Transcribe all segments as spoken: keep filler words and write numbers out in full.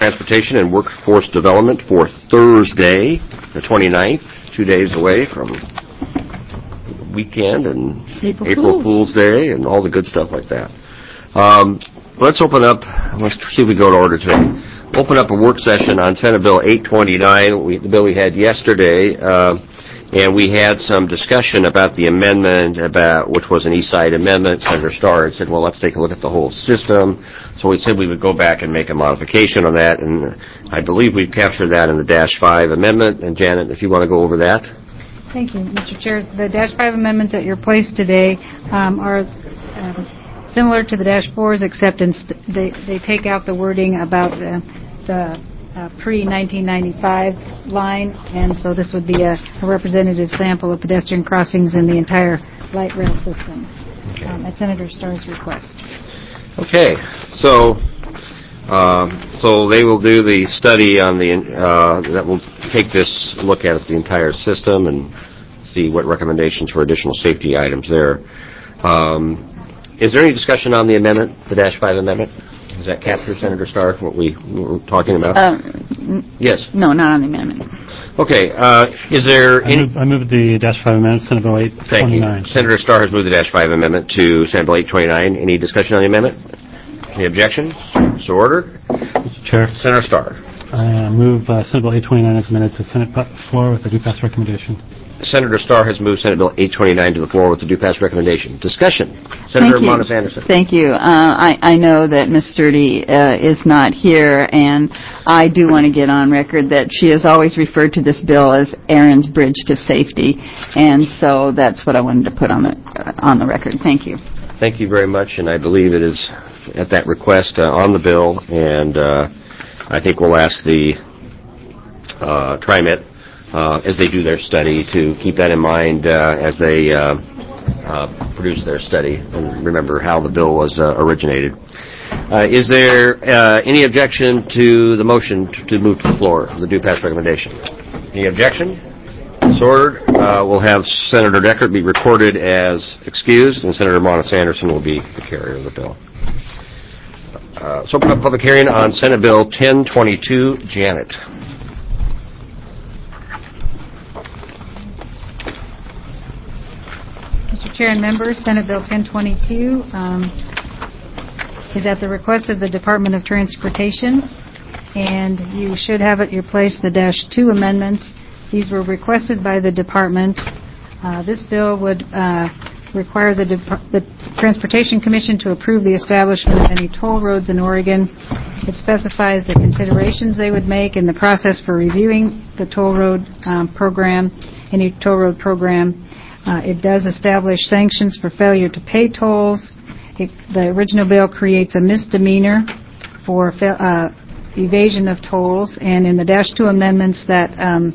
Transportation and Workforce Development for Thursday, the twenty-ninth, two days away from weekend and April, April Fool's. Fool's Day and all the good stuff like that. Um, let's open up, let's see if we go to order today. Open up a work session on Senate Bill eight twenty-nine, we, the bill we had yesterday, uh, and we had some discussion about the amendment, about which was an East Side amendment. Senator Starr had said, well, let's take a look at the whole system. So we said we would go back and make a modification on that, and I believe we've captured that in the Dash five amendment. And Janet, if you want to go over that. Thank you, Mister Chair. The Dash five amendments at your place today um, are um, similar to the Dash fours, except in st- they, they take out the wording about the, the Uh, pre nineteen ninety-five line, and so this would be a, a representative sample of pedestrian crossings in the entire light rail system okay. um, at Senator Starr's request. Okay, so um, so they will do the study on the uh, that will take this look at the entire system and see what recommendations for additional safety items there. Um, is there any discussion on the amendment, the Dash five amendment? Does that capture, Senator Starr, what we were talking about? Um, yes. No, not on the amendment. Okay. Uh, is there I any... Move, I move the Dash five amendment, Senate Bill eight twenty-nine. Thank you. Senator Starr has moved the Dash five amendment to Senate Bill eight twenty-nine. Any discussion on the amendment? Any objections? So ordered. Mister Chair. Senator Starr. I uh, move uh, Senate Bill eight twenty-nine as amended to Senate floor with a due pass recommendation. Senator Starr has moved Senate Bill eight twenty-nine to the floor with a due pass recommendation. Discussion. Senator Monis Anderson. Thank you. Uh, I, I know that Miz Sturdy uh, is not here, and I do want to get on record that she has always referred to this bill as Aaron's Bridge to Safety, and so that's what I wanted to put on the uh, on the record. Thank you. Thank you very much, and I believe it is at that request uh, on the bill, and uh, I think we'll ask the uh, TriMet Uh, as they do their study, to keep that in mind uh, as they uh, uh, produce their study and remember how the bill was uh, originated. Uh, is there uh, any objection to the motion to, to move to the floor, the due pass recommendation? Any objection? So ordered. Uh, we'll have Senator Deckert be recorded as excused, and Senator Monis Anderson will be the carrier of the bill. Uh, so public hearing on Senate Bill ten twenty-two. Janet. Mister Chair and members, Senate Bill ten twenty-two um, is at the request of the Department of Transportation, and you should have at your place the Dash two amendments. These were requested by the department. Uh, this bill would uh, require the, Dep- the Transportation Commission to approve the establishment of any toll roads in Oregon. It specifies the considerations they would make in the process for reviewing the toll road um, program, any toll road program. Uh, it does establish sanctions for failure to pay tolls. It, the original bill creates a misdemeanor for fa- uh, evasion of tolls, and in the Dash two amendments, that um,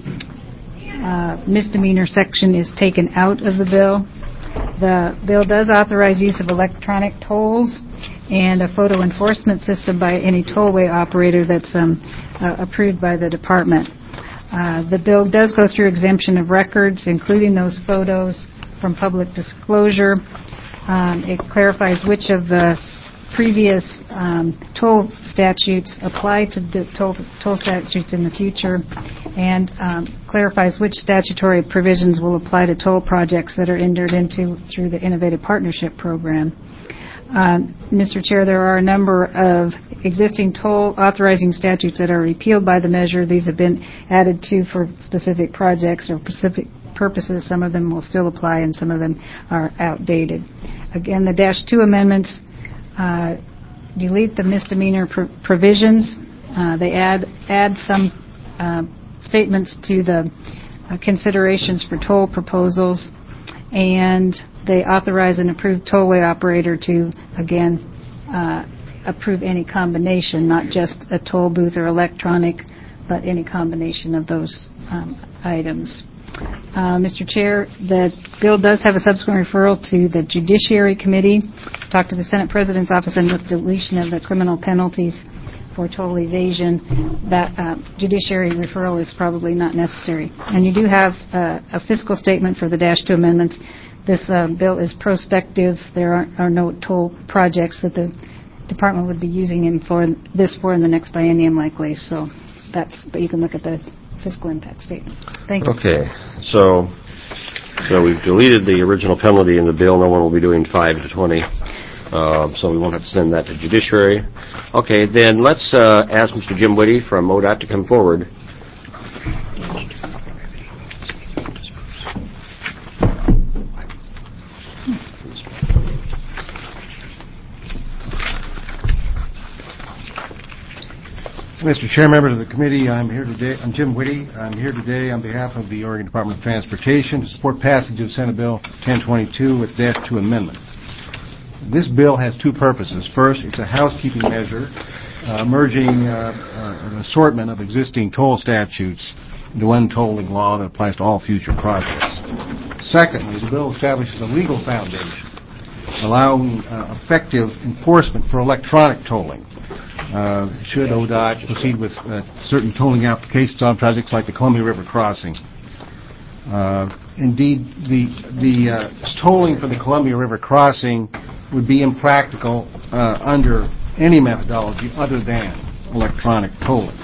uh, misdemeanor section is taken out of the bill. The bill does authorize use of electronic tolls and a photo enforcement system by any tollway operator that's um, uh, approved by the department. Uh, the bill does go through exemption of records, including those photos, from public disclosure. Um, it clarifies which of the previous um, toll statutes apply to the toll, toll statutes in the future, and um, clarifies which statutory provisions will apply to toll projects that are entered into through the Innovative Partnership Program. Um, Mister Chair, there are a number of existing toll authorizing statutes that are repealed by the measure. These have been added to for specific projects or specific purposes. Some of them will still apply, and some of them are outdated. Again, the Dash two amendments uh, delete the misdemeanor pr- provisions. Uh, they add add some uh, statements to the uh, considerations for toll proposals, and they authorize an approved tollway operator to, again, uh, approve any combination, not just a toll booth or electronic, but any combination of those um, items. Uh, Mister Chair, the bill does have a subsequent referral to the Judiciary Committee. Talked to the Senate President's Office, and with deletion of the criminal penalties for toll evasion, that uh, judiciary referral is probably not necessary. And you do have uh, a fiscal statement for the Dash two amendments. This uh, bill is prospective. There are, are no toll projects that the department would be using him for this for in the next biennium likely. So that's, but you can look at the fiscal impact statement. Thank you. Okay, so so we've deleted the original penalty in the bill. No one will be doing five to twenty, uh, so we won't have to send that to judiciary. Okay, then let's uh, ask Mister Jim Whitty from O D O T to come forward. Mister Chair, members of the committee, I'm here today. I'm Jim Whitty. I'm here today on behalf of the Oregon Department of Transportation to support passage of Senate Bill ten twenty-two with dash two amendment. This bill has two purposes. First, it's a housekeeping measure uh, merging uh, uh, an assortment of existing toll statutes into one tolling law that applies to all future projects. Secondly, the bill establishes a legal foundation allowing uh, effective enforcement for electronic tolling. Uh, should O D O T proceed with uh, certain tolling applications on projects like the Columbia River crossing. Uh, indeed, the the uh, tolling for the Columbia River crossing would be impractical uh, under any methodology other than electronic tolling.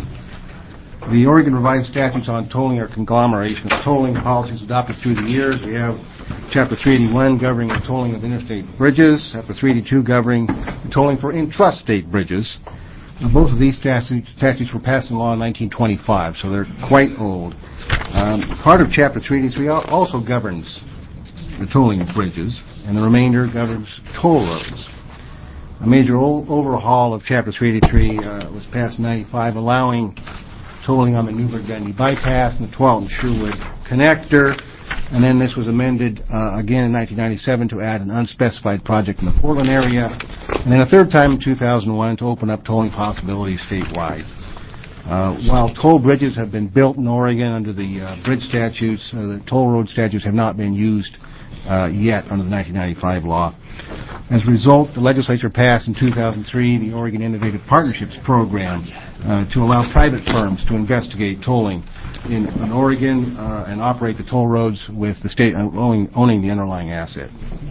The Oregon Revised Statutes on Tolling are conglomeration of tolling policies adopted through the years. We have Chapter three eighty-one governing the tolling of interstate bridges, Chapter three eighty-two governing the tolling for intrastate bridges. Uh, both of these statutes, statutes were passed in law in nineteen twenty-five, so they're quite old. Um, part of Chapter three eighty-three also governs the tolling of bridges, and the remainder governs toll roads. A major o- overhaul of Chapter three eighty-three uh, was passed in ninety-five, allowing tolling on the Newburgh-Dundee bypass and the Tualatin-Sherwood connector. And then this was amended uh, again in nineteen ninety-seven to add an unspecified project in the Portland area, and then a third time in two thousand one to open up tolling possibilities statewide. Uh, while toll bridges have been built in Oregon under the uh, bridge statutes, uh, the toll road statutes have not been used uh, yet under the nineteen ninety-five law. As a result, the legislature passed in two thousand three the Oregon Innovative Partnerships Program uh, to allow private firms to investigate tolling in, in Oregon uh, and operate the toll roads with the state owning, owning the underlying asset.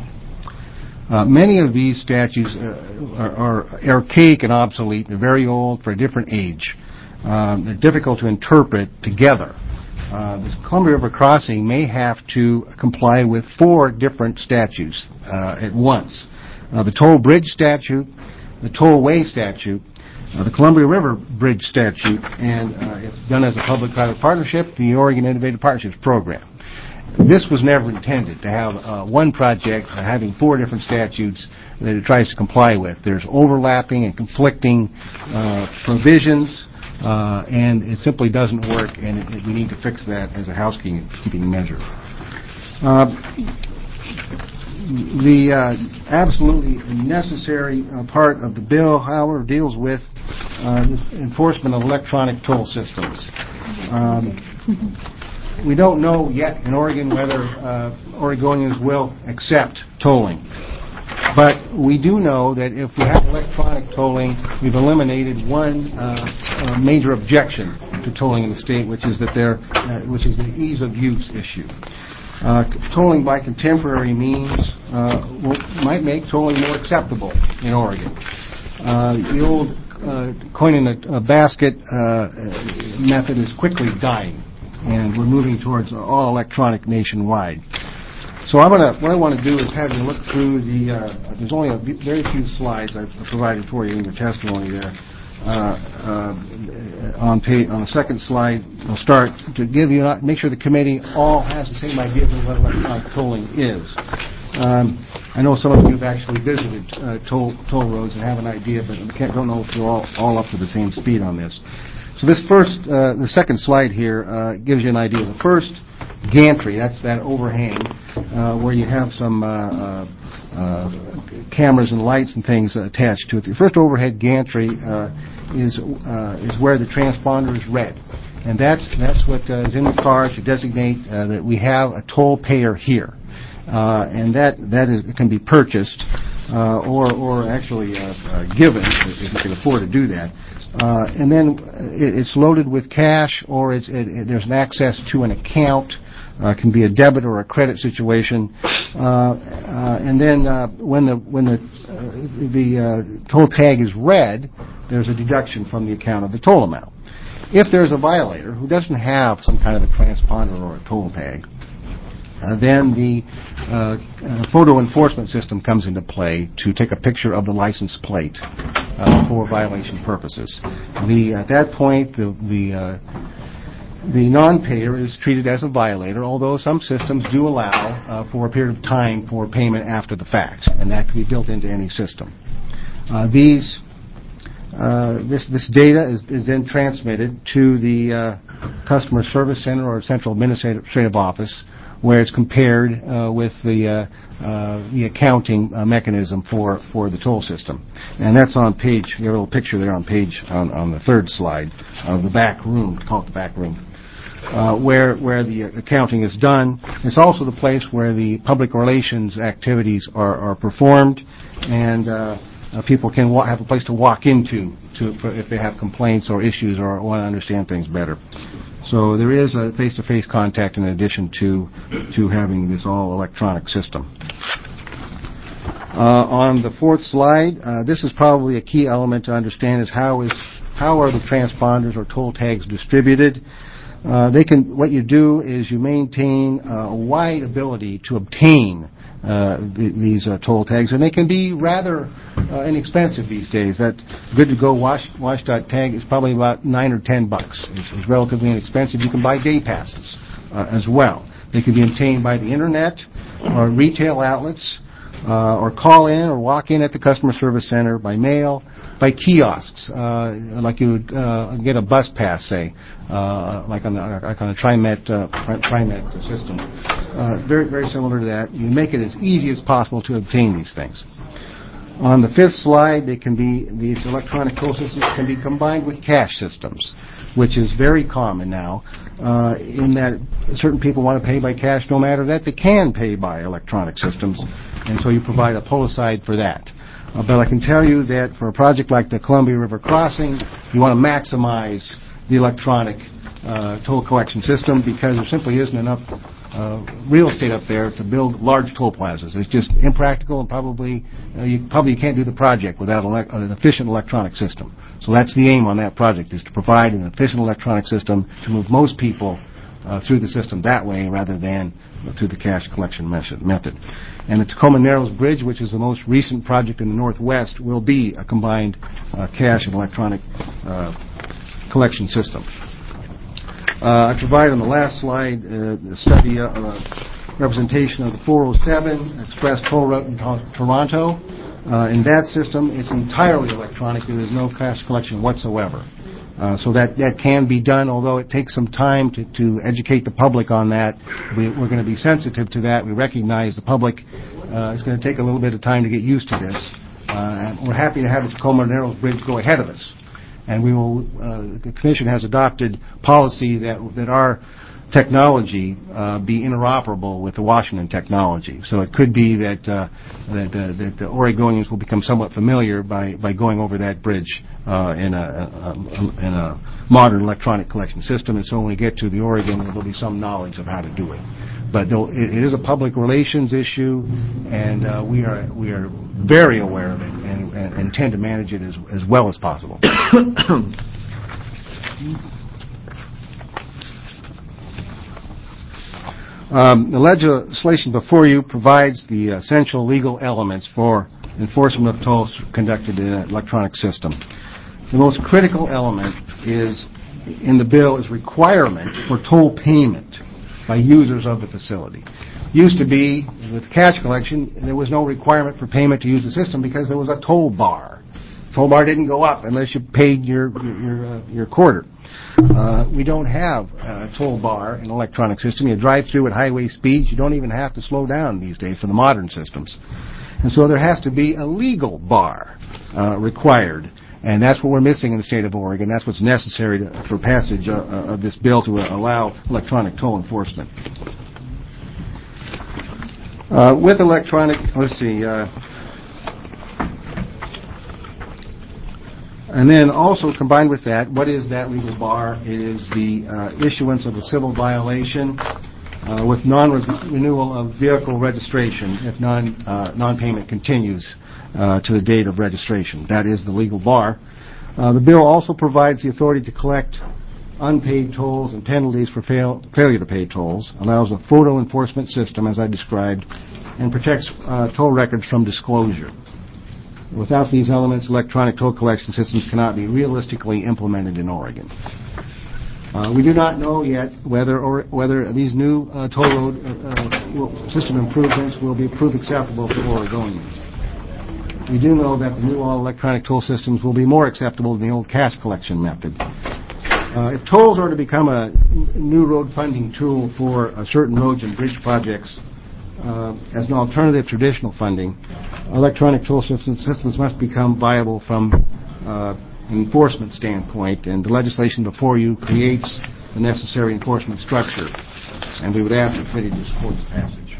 Uh, many of these statutes uh, are, are archaic and obsolete. They're very old for a different age. Um, they're difficult to interpret together. Uh, the Columbia River crossing may have to comply with four different statutes uh, at once. Uh, the toll bridge statute, the tollway statute, uh, the Columbia River Bridge statute, and uh, if done as a public-private partnership, the Oregon Innovative Partnerships Program. This was never intended to have uh, one project uh, having four different statutes that it tries to comply with. There's overlapping and conflicting uh, provisions, uh, and it simply doesn't work, and it, it, we need to fix that as a housekeeping measure. Uh, the uh, absolutely necessary uh, part of the bill, however, deals with uh, enforcement of electronic toll systems. Um, We don't know yet in Oregon whether uh, Oregonians will accept tolling. But we do know that if we have electronic tolling, we've eliminated one uh, uh, major objection to tolling in the state, which is that there, uh, which is the ease of use issue. Uh, tolling by contemporary means uh, will, might make tolling more acceptable in Oregon. Uh, the old uh, coin in a, a basket uh, method is quickly dying, and we're moving towards all electronic nationwide. So I'm gonna, what I want to do is have you look through the, uh, there's only a very few slides I've provided for you in your testimony there. Uh, uh, on, page, on the second slide, we'll start to give you, make sure the committee all has the same idea of what electronic tolling is. Um, I know some of you have actually visited uh, toll, toll roads and have an idea, but can't, don't know if you're all, all up to the same speed on this. So this first, uh, the second slide here uh, gives you an idea. The first gantry, that's that overhang uh, where you have some uh, uh, uh, cameras and lights and things uh, attached to it. The first overhead gantry uh, is uh, is where the transponder is read, and that's that's what uh, is in the car to designate uh, that we have a toll payer here, uh, and that that is, can be purchased uh, or or actually uh, uh, given if you can afford to do that. Uh, and then it, it's loaded with cash, or it's, it, it, there's an access to an account. Uh, can be a debit or a credit situation. Uh, uh, and then uh, when the when the uh, the uh, toll tag is read, there's a deduction from the account of the toll amount. If there's a violator who doesn't have some kind of a transponder or a toll tag, uh, then the uh, uh, photo enforcement system comes into play to take a picture of the license plate uh, for violation purposes. The at that point, the the uh, The non-payer is treated as a violator, although some systems do allow uh, for a period of time for payment after the fact, and that can be built into any system. Uh, these, uh, this, this data is, is then transmitted to the uh, customer service center or central administrative office, where it's compared uh, with the uh, uh, the accounting uh, mechanism for, for the toll system, and that's on page. You have a little picture there on page on, on the third slide of the back room. Call it the back room. Uh, where where the accounting is done. It's also the place where the public relations activities are, are performed, and uh, uh, people can wa- have a place to walk into to for if they have complaints or issues or want to understand things better. So there is a face-to-face contact in addition to to having this all electronic system. Uh, on the fourth slide, uh, this is probably a key element to understand: is how is how are the transponders or toll tags distributed? Uh, they can. What you do is you maintain uh, a wide ability to obtain uh, th- these uh, toll tags, and they can be rather uh, inexpensive these days. That good to go wash WashDOT tag is probably about nine or ten bucks. It's, it's relatively inexpensive. You can buy day passes uh, as well. They can be obtained by the internet or retail outlets, uh, or call in or walk in at the customer service center by mail. By kiosks, uh, like you would uh, get a bus pass, say, uh, like on a, like on a TriMet uh, TriMet system. Uh, very very similar to that. You make it as easy as possible to obtain these things. On the fifth slide, they can be these electronic toll systems can be combined with cash systems, which is very common now. Uh, in that certain people want to pay by cash, no matter that they can pay by electronic systems, and so you provide a pull aside for that. Uh, but I can tell you that for a project like the Columbia River Crossing, you want to maximize the electronic uh, toll collection system because there simply isn't enough uh, real estate up there to build large toll plazas. It's just impractical, and probably uh, you probably can't do the project without ele- an efficient electronic system. So that's the aim on that project, is to provide an efficient electronic system to move most people uh, through the system that way rather than through the cash collection method. And the Tacoma Narrows Bridge, which is the most recent project in the Northwest, will be a combined uh, cash and electronic uh, collection system. Uh, I provide on the last slide uh, the study uh, uh, representation of the four oh seven Express Toll Route in to- Toronto. Uh, in that system, it's entirely electronic. There is no cash collection whatsoever. Uh, so that, that can be done, although it takes some time to, to educate the public on that. We, we're going to be sensitive to that. We recognize the public uh, is going to take a little bit of time to get used to this. Uh, and we're happy to have the Tacoma Narrows Bridge go ahead of us. And we will. Uh, the Commission has adopted policy that that our technology uh, be interoperable with the Washington technology. So it could be that uh, that, uh, that the Oregonians will become somewhat familiar by, by going over that bridge uh, in, a, a, a, in a modern electronic collection system. And so when we get to the Oregon, there'll be some knowledge of how to do it. But it, it is a public relations issue, and uh, we are we are very aware of it and, and, and intend to manage it as, as well as possible. Um, the legislation before you provides the essential legal elements for enforcement of tolls conducted in an electronic system. The most critical element is in the bill is requirement for toll payment by users of the facility. Used to be, with cash collection, there was no requirement for payment to use the system because there was a toll bar. Toll bar didn't go up unless you paid your your, your, uh, your quarter. Uh, we don't have a toll bar in an electronic system. You drive through at highway speeds. You don't even have to slow down these days for the modern systems. And so there has to be a legal bar uh, required. And that's what we're missing in the state of Oregon. That's what's necessary to, for passage uh, of this bill to uh, allow electronic toll enforcement. Uh, with electronic, let's see, uh, and then also combined with that, what is that legal bar? It is the uh, issuance of a civil violation uh, with non-renewal of vehicle registration if non, uh, non-payment continues uh, to the date of registration. That is the legal bar. Uh, the bill also provides the authority to collect unpaid tolls and penalties for fail, failure to pay tolls, allows a photo enforcement system, as I described, and protects uh, toll records from disclosure. Without these elements, electronic toll collection systems cannot be realistically implemented in Oregon. Uh, we do not know yet whether or whether these new uh, toll road uh, will, system improvements will be proved acceptable to Oregonians. We do know that the new all-electronic toll systems will be more acceptable than the old cash collection method. Uh, if tolls are to become a new road funding tool for uh, certain roads and bridge projects uh, as an alternative to traditional funding, electronic toll systems, systems must become viable from uh, an enforcement standpoint, and the legislation before you creates the necessary enforcement structure, and we would ask the committee to support the passage.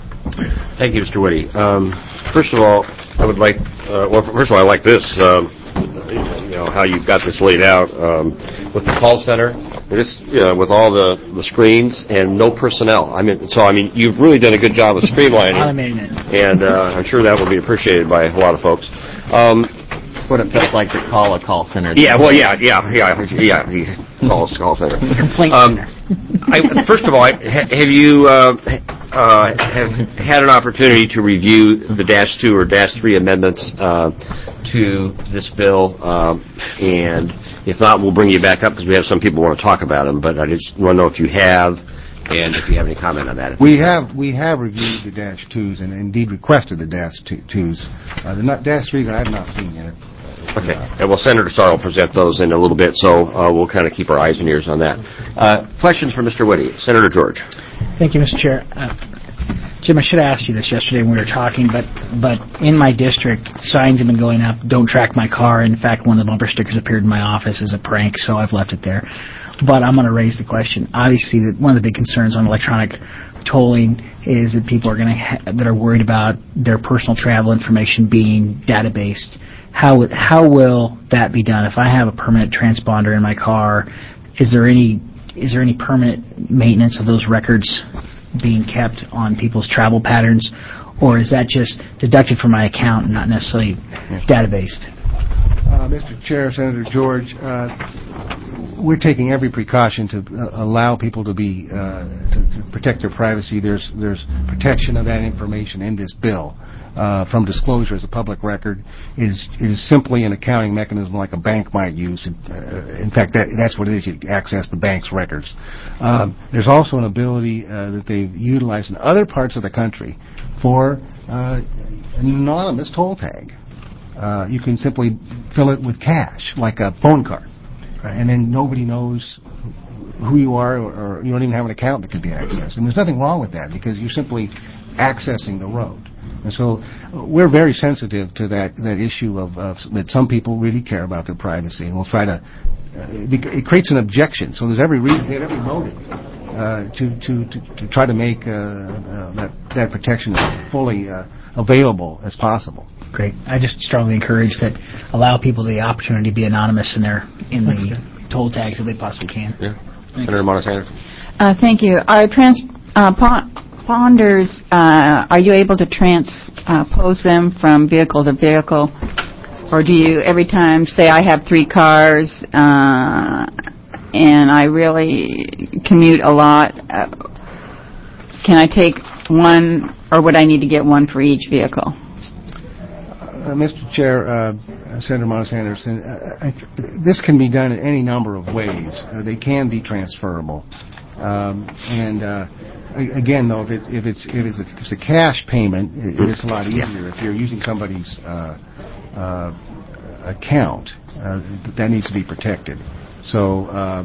Thank you, Mister Whitty. Um, first of all, I would like, uh, well, first of all, I like this, um, you know, how you've got this laid out um, with the call center, just you know, with all the, the screens and no personnel. I mean, so I mean, you've really done a good job of streamlining, and uh, I'm sure that will be appreciated by a lot of folks. Um, what it feels like to call a call center. Yeah, well, yeah, yeah, yeah, yeah. He calls call center. Complaint um, center. I, first of all, I, have you uh, uh, have had an opportunity to review the dash two or dash three amendments uh, to this bill? Um, and if not, we'll bring you back up because we have some people who want to talk about them. But I just want to know if you have, and if you have any comment on that. We have we have reviewed the dash twos and indeed requested the dash twos. Uh, the not, dash threes I have not seen yet. Okay. And well, Senator Starr will present those in a little bit, so uh, we'll kind of keep our eyes and ears on that. Uh, questions for Mister Whitty. Senator George. Thank you, Mister Chair. Uh, Jim, I should have asked you this yesterday when we were talking, but but in my district, signs have been going up, don't track my car. In fact, one of the bumper stickers appeared in my office as a prank, so I've left it there. But I'm going to raise the question. Obviously, that one of the big concerns on electronic tolling is that people are going to ha- that are worried about their personal travel information being databased. How how will that be done? If I have a permanent transponder in my car, is there any is there any permanent maintenance of those records being kept on people's travel patterns, or is that just deducted from my account and not necessarily databased? Uh, Mister Chair, Senator George, uh, we're taking every precaution to uh, allow people to be uh, to, to protect their privacy. There's there's protection of that information in this bill. Uh, from disclosure as a public record is is simply an accounting mechanism like a bank might use. Uh, in fact, that, that's what it is. You access the bank's records. Um, there's also an ability uh, that they've utilized in other parts of the country for uh, an anonymous toll tag. Uh, you can simply fill it with cash, like a phone card, right. And then nobody knows who you are, or, or you don't even have an account that can be accessed. And there's nothing wrong with that because you're simply accessing the road. And so we're very sensitive to that that issue of, of that some people really care about their privacy, and we'll try to. Uh, it creates an objection, so there's every reason, every motive uh, to, to, to to try to make uh, uh, that that protection as fully uh, available as possible. Great. I just strongly encourage that allow people the opportunity to be anonymous in their in the toll tags if they possibly can. Yeah. Senator Montesano. Uh, thank you. Are trans uh, ponders, uh, are you able to transpose them from vehicle to vehicle? Or do you, every time, say I have three cars uh, and I really commute a lot, uh, can I take one, or would I need to get one for each vehicle? Uh, Mister Chair, uh, Senator Monis Anderson, uh, I, this can be done in any number of ways. Uh, they can be transferable. Um, and uh, again, though, if it's if it's if it's a, if it's a cash payment, it, it's a lot easier. Yeah. If you're using somebody's uh, uh, account, uh, that needs to be protected. So uh,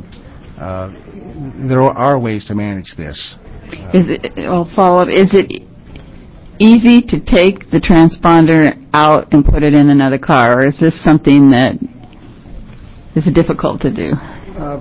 uh, there are ways to manage this. Uh, is it? Well, follow up. Is it easy to take the transponder out and put it in another car, or is this something that is difficult to do? Uh,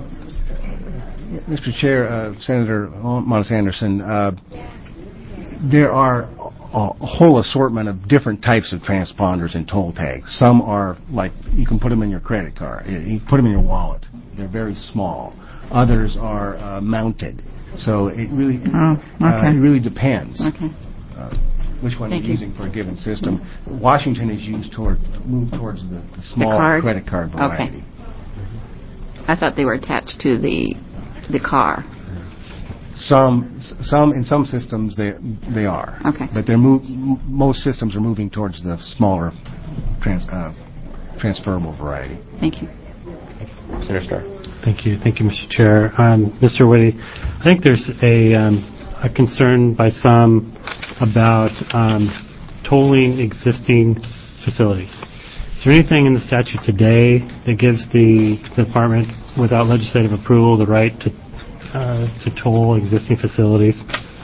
Mister Chair, uh, Senator Monis Anderson, uh, there are a whole assortment of different types of transponders and toll tags. Some are like, you can put them in your credit card. You can put them in your wallet. They're very small. Others are uh, mounted. So it really, Oh, okay. uh, it really depends. Okay. Uh, which one Thank you're you. using for a given system. Washington is used toward, move towards the, the small card? credit card variety. Okay. I thought they were attached to the to the car. Some, some in some systems they they are. Okay. But they're move, m- most systems are moving towards the smaller trans, uh, transferable variety. Thank you. Senator Starr. Thank you. Thank you, Mister Chair. Um, Mister Whitty, I think there's a, um, a concern by some about um, tolling existing facilities. Is there anything in the statute today that gives the department, without legislative approval, the right to uh, to toll existing facilities?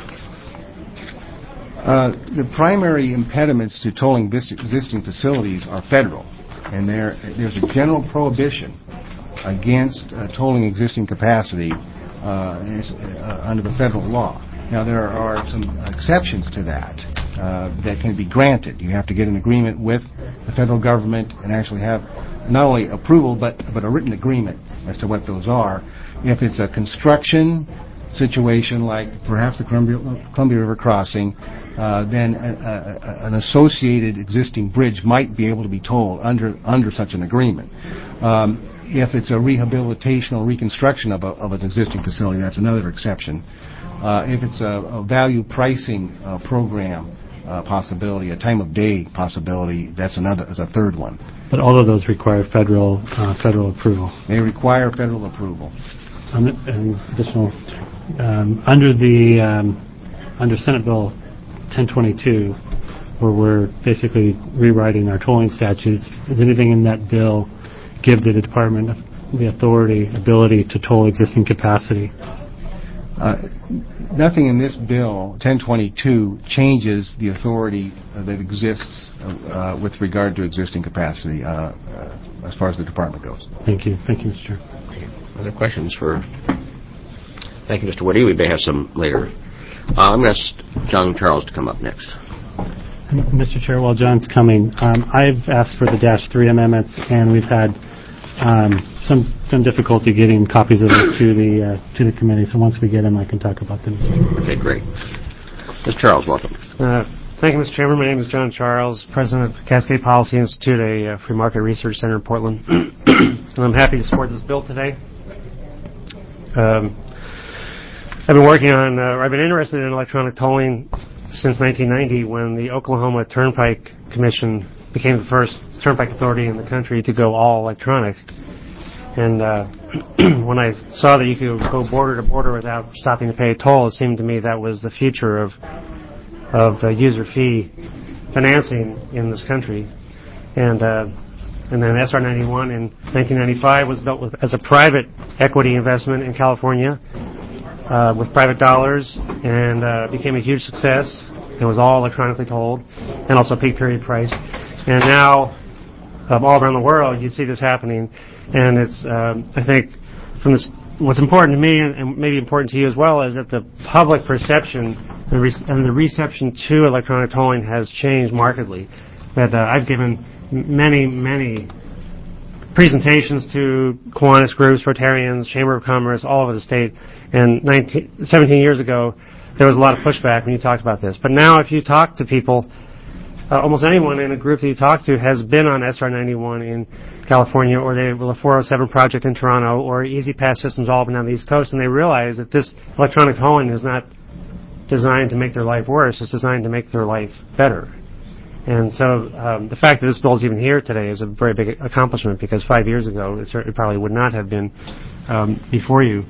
Uh, the primary impediments to tolling vis- existing facilities are federal, and there there's a general prohibition against uh, tolling existing capacity uh, is, uh, under the federal law. Now, there are some exceptions to that uh, that can be granted. You have to get an agreement with the federal government and actually have not only approval but but a written agreement as to what those are. If it's a construction situation like perhaps the Columbia, Columbia River crossing, uh, then a, a, an associated existing bridge might be able to be tolled under under such an agreement. Um, if it's a rehabilitation or reconstruction of, a, of an existing facility, that's another exception. Uh, if it's a, a value pricing uh, program uh, possibility, a time of day possibility, that's another, is a third one. But all of those require federal uh, federal approval. They require federal approval. Um, and additional um, under the um, under Senate Bill ten twenty-two, where we're basically rewriting our tolling statutes. Does anything in that bill give the department the authority, ability to toll existing capacity? Uh, nothing in this bill, ten twenty-two, changes the authority uh, that exists uh, with regard to existing capacity uh, uh, as far as the department goes. Thank you. Thank you, Mister Chair. Other questions for... Thank you, Mister Whitty. We may have some later. Uh, I'm going to ask John Charles to come up next. Mister Chair, while John's coming, um, I've asked for the dash three amendments, and we've had um, some some difficulty getting copies of those to the uh, to the committee. So once we get them, I can talk about them. Okay, great. Mister Charles, welcome. Uh, thank you, Mister Chairman. My name is John Charles, President of Cascade Policy Institute, a uh, free market research center in Portland. And I'm happy to support this bill today. Um, I've been working on, uh, I've been interested in electronic tolling since nineteen ninety when the Oklahoma Turnpike Commission became the first turnpike authority in the country to go all electronic. And uh, when I saw that you could go border to border without stopping to pay a toll, it seemed to me that was the future of of uh, user fee financing in this country. And uh, and then S R ninety-one in nineteen ninety-five was built with, as a private equity investment in California uh, with private dollars, and uh, became a huge success. It was all electronically tolled, and also peak period price. And now, um, all around the world, you see this happening, and it's um, I think from this, what's important to me, and, and maybe important to you as well, is that the public perception and, re- and the reception to electronic tolling has changed markedly. That uh, I've given many, many presentations to Kiwanis groups, Rotarians, Chamber of Commerce, all over the state, and nineteen, seventeen years ago, there was a lot of pushback when you talked about this. But now, if you talk to people, uh, almost anyone in a group that you talk to has been on S R ninety-one in California, or they will a four oh seven project in Toronto, or Easy Pass systems all up and down the East Coast, and they realize that this electronic tolling is not designed to make their life worse; it's designed to make their life better. And so um, the fact that this bill is even here today is a very big accomplishment, because five years ago it certainly probably would not have been um, before you.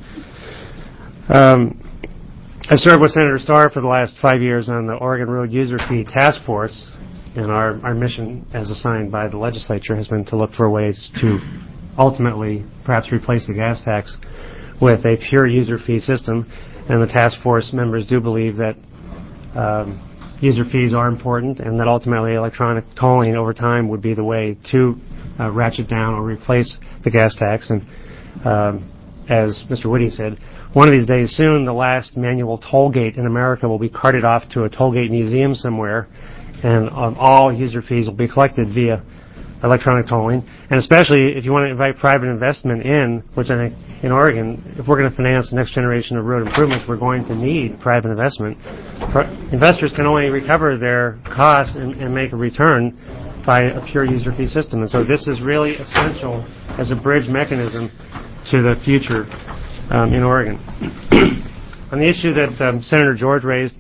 Um, I've served with Senator Starr for the last five years on the Oregon Road User Fee Task Force, and our, our mission, as assigned by the legislature, has been to look for ways to ultimately perhaps replace the gas tax with a pure user fee system. And the task force members do believe that um, user fees are important, and that ultimately electronic tolling over time would be the way to uh, ratchet down or replace the gas tax. And um, as Mister Whitty said, one of these days soon, the last manual toll gate in America will be carted off to a toll gate museum somewhere, and um, all user fees will be collected via electronic tolling. And especially if you want to invite private investment in, which I think in Oregon, if we're going to finance the next generation of road improvements, we're going to need private investment. Pro- investors can only recover their costs and, and make a return by a pure user fee system. And so this is really essential as a bridge mechanism to the future um, in Oregon. On the issue that um, Senator George raised,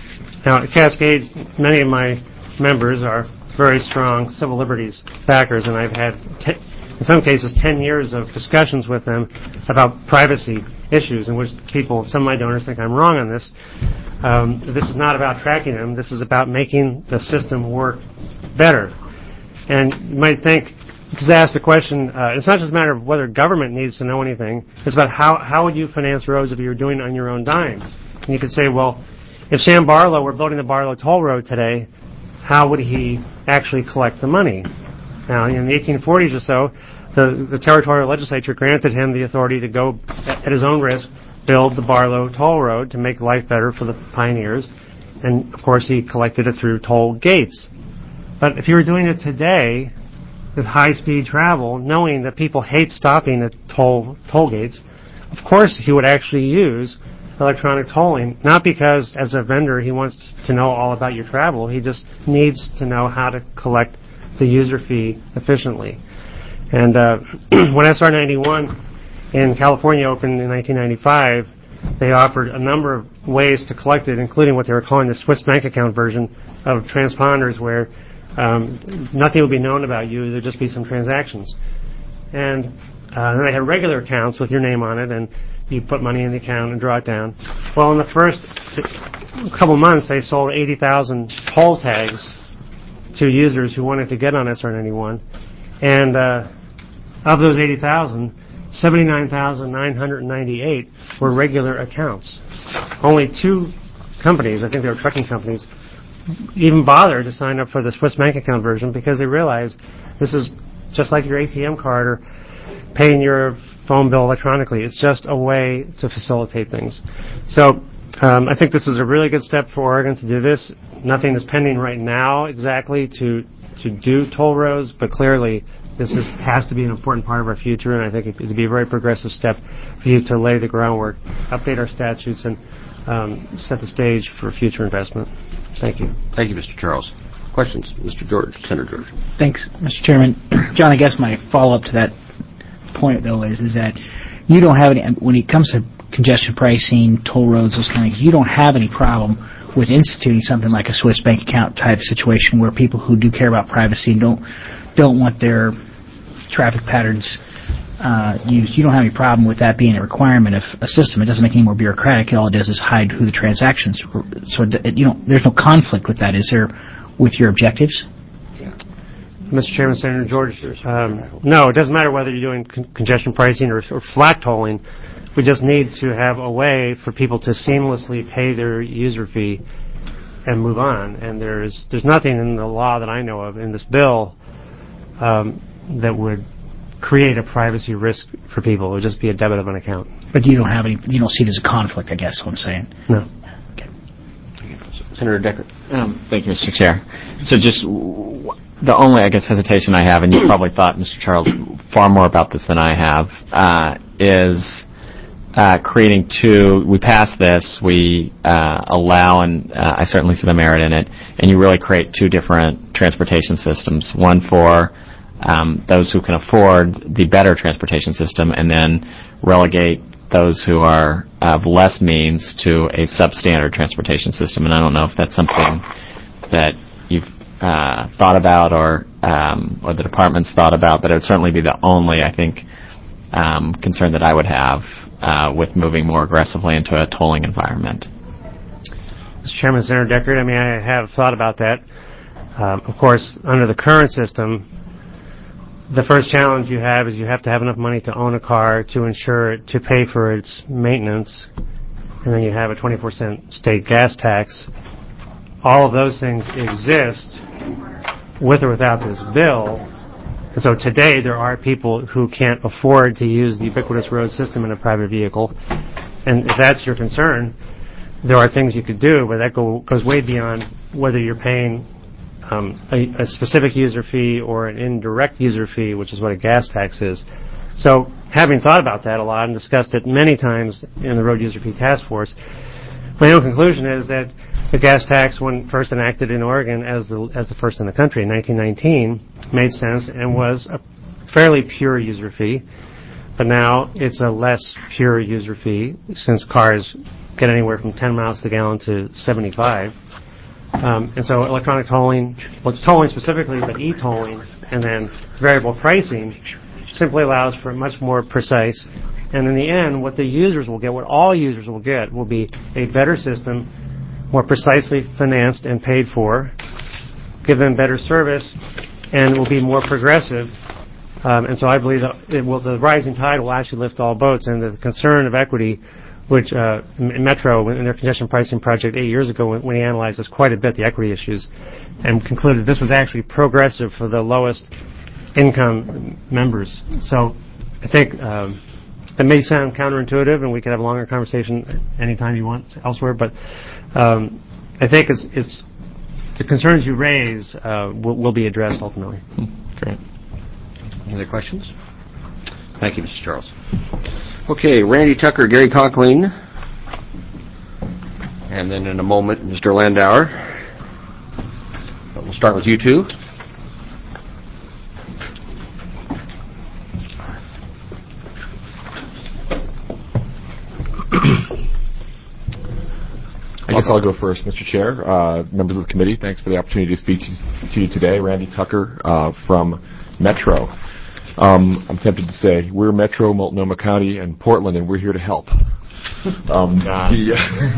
now at Cascade, many of my members are very strong civil liberties backers, and I've had, te- in some cases, ten years of discussions with them about privacy issues in which people, some of my donors think I'm wrong on this. Um, this is not about tracking them. This is about making the system work better. And you might think, because I asked the question, uh, it's not just a matter of whether government needs to know anything. It's about how, how would you finance roads if you were doing it on your own dime? And you could say, well, if Sam Barlow were building the Barlow Toll Road today, how would he actually collect the money? Now, in the eighteen forties or so, the, the territorial legislature granted him the authority to go, at his own risk, build the Barlow Toll Road to make life better for the pioneers. And, of course, he collected it through toll gates. But if you were doing it today with high-speed travel, knowing that people hate stopping at toll toll gates, of course he would actually use electronic tolling, not because as a vendor he wants to know all about your travel. He just needs to know how to collect the user fee efficiently. And uh, when S R ninety-one in California opened in nineteen ninety-five, they offered a number of ways to collect it, including what they were calling the Swiss bank account version of transponders, where um, nothing would be known about you. There would just be some transactions. And uh, they had regular accounts with your name on it, and you put money in the account and draw it down. Well, in the first couple months, they sold eighty thousand toll tags to users who wanted to get on S R ninety-one. And uh, of those eighty thousand, seventy-nine thousand nine hundred ninety-eight were regular accounts. Only two companies, I think they were trucking companies, even bothered to sign up for the Swiss bank account version because they realized this is just like your A T M card or paying your phone bill electronically. It's just a way to facilitate things. So um, I think this is a really good step for Oregon to do this. Nothing is pending right now exactly to to do toll roads, but clearly this is, has to be an important part of our future, and I think it would be a very progressive step for you to lay the groundwork, update our statutes, and um, set the stage for future investment. Thank you. Thank you, Mister Charles. Questions? Mister George, Senator George. Thanks, Mister Chairman. John, I guess my follow-up to that point, though, is, is that you don't have any, when it comes to congestion pricing, toll roads, those kind of things, you don't have any problem with instituting something like a Swiss bank account type situation where people who do care about privacy and don't don't want their traffic patterns uh, used. You don't have any problem with that being a requirement of a system. It doesn't make it any more bureaucratic. All it does is hide who the transactions. So it, you know, there's no conflict with that, is there, with your objectives? Mister Chairman, Senator George, um, no, it doesn't matter whether you're doing con- congestion pricing or, or flat tolling. We just need to have a way for people to seamlessly pay their user fee and move on. And there's there's nothing in the law that I know of in this bill um, that would create a privacy risk for people. It would just be a debit of an account. But you don't have any. You don't see it as a conflict, I guess. What I'm saying. No. Okay. Senator Decker. Um, thank you, Mister Chair. So just w- the only, I guess, hesitation I have, and you probably thought, Mister Charles, far more about this than I have, uh, is uh, creating two. We pass this, we uh, allow, and uh, I certainly see the merit in it, and you really create two different transportation systems, one for um, those who can afford the better transportation system, and then relegate those who are of less means to a substandard transportation system. And I don't know if that's something that you've uh, thought about or um, or the department's thought about, but it would certainly be the only, I think, um, concern that I would have uh, with moving more aggressively into a tolling environment. Mister Chairman, Senator Deckard, I mean, I have thought about that. Um, of course, under the current system, the first challenge you have is you have to have enough money to own a car, to insure it, to pay for its maintenance, and then you have a twenty-four cent state gas tax. All of those things exist with or without this bill, And so today there are people who can't afford to use the ubiquitous road system in a private vehicle. And if that's your concern, there are things you could do, but that go, goes way beyond whether you're paying um, a, a specific user fee or an indirect user fee, which is what a gas tax is. So having thought about that a lot and discussed it many times in the Road User Fee Task Force, my own conclusion is that the gas tax, when first enacted in Oregon as the as the first in the country in nineteen nineteen, made sense and was a fairly pure user fee. But now it's a less pure user fee since cars get anywhere from ten miles to the gallon to seventy-five. Um, and so electronic tolling, well, tolling specifically, but e-tolling, and then variable pricing simply allows for much more precise. And in the end, what the users will get, what all users will get, will be a better system, more precisely financed and paid for, give them better service, and will be more progressive. Um, and so I believe that it will, the rising tide will actually lift all boats. And the concern of equity, which uh, Metro, in their congestion pricing project eight years ago, when, when he analyzed this quite a bit, the equity issues, and concluded this was actually progressive for the lowest income members. So I think um, it may sound counterintuitive, and we could have a longer conversation anytime you want elsewhere, but um, I think it's, it's the concerns you raise uh, will, will be addressed ultimately. Great. Any other questions? Thank you, Mister Charles. Okay, Randy Tucker, Gary Conkling, and then in a moment, Mister Landauer. But we'll start with you two. I guess I'll go first, Mister Chair. Uh, members of the committee, thanks for the opportunity to speak to, to you today. Randy Tucker uh, from Metro. Um, I'm tempted to say we're Metro, Multnomah County, and Portland, and we're here to help. Um, the,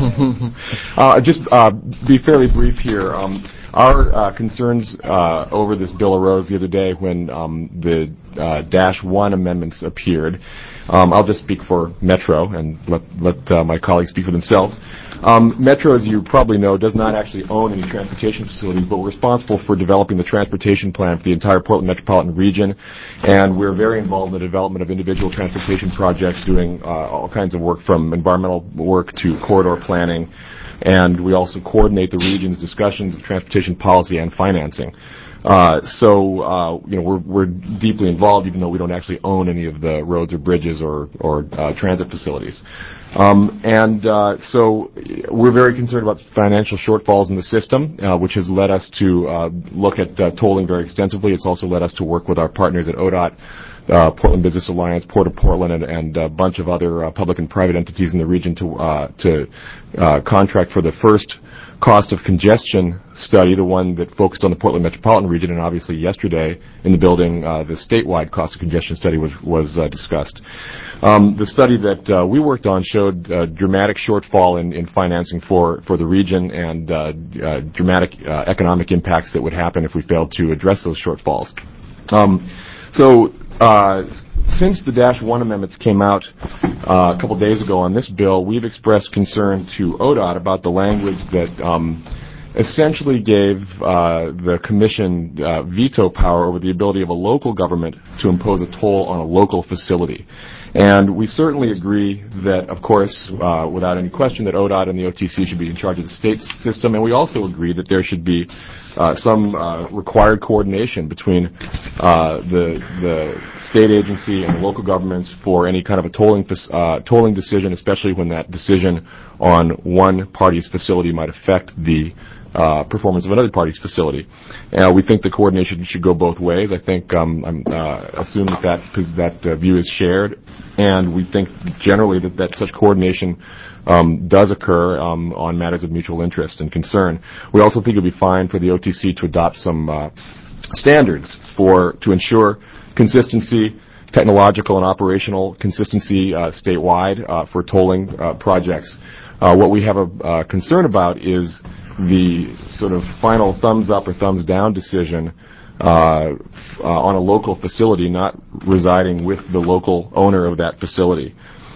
uh, just uh, be fairly brief here. Um, our uh, concerns uh, over this bill arose the other day when um, the uh, Dash One amendments appeared. Um, I'll just speak for Metro and let, let uh, my colleagues speak for themselves. Um, Metro, as you probably know, does not actually own any transportation facilities, but we're responsible for developing the transportation plan for the entire Portland metropolitan region, and we're very involved in the development of individual transportation projects, doing uh, all kinds of work from environmental work to corridor planning, and we also coordinate the region's discussions of transportation policy and financing. Uh, so, uh, you know, we're, we're deeply involved, even though we don't actually own any of the roads or bridges or, or uh, transit facilities. Um, and uh, so we're very concerned about the financial shortfalls in the system, uh, which has led us to uh, look at uh, tolling very extensively. It's also led us to work with our partners at O D O T, uh, Portland Business Alliance, Port of Portland, and, and a bunch of other uh, public and private entities in the region to, uh, to uh, contract for the first cost of congestion study, the one that focused on the Portland metropolitan region, and obviously yesterday in the building, uh, the statewide cost of congestion study was, was uh, discussed. Um, the study that uh, we worked on showed uh, dramatic shortfall in, in financing for, for the region and uh, uh, dramatic uh, economic impacts that would happen if we failed to address those shortfalls. Um, so uh, since the Dash One amendments came out uh, a couple days ago on this bill, we've expressed concern to O D O T about the language that um, essentially gave uh, the commission uh, veto power over the ability of a local government to impose a toll on a local facility. And we certainly agree that, of course, uh, without any question, that O D O T and the O T C should be in charge of the state system, and we also agree that there should be uh, some uh, required coordination between uh, the the state agency and the local governments for any kind of a tolling uh, tolling decision, especially when that decision on one party's facility might affect the Uh, performance of another party's facility. Uh, we think the coordination should go both ways. I think um, I'm uh, assuming that that, that uh, view is shared, and we think generally that, that such coordination um, does occur um, on matters of mutual interest and concern. We also think it would be fine for the O T C to adopt some uh, standards for to ensure consistency, technological and operational consistency uh, statewide uh, for tolling uh, projects. Uh, what we have a uh, concern about is the sort of final thumbs up or thumbs down decision uh, f- uh, on a local facility not residing with the local owner of that facility.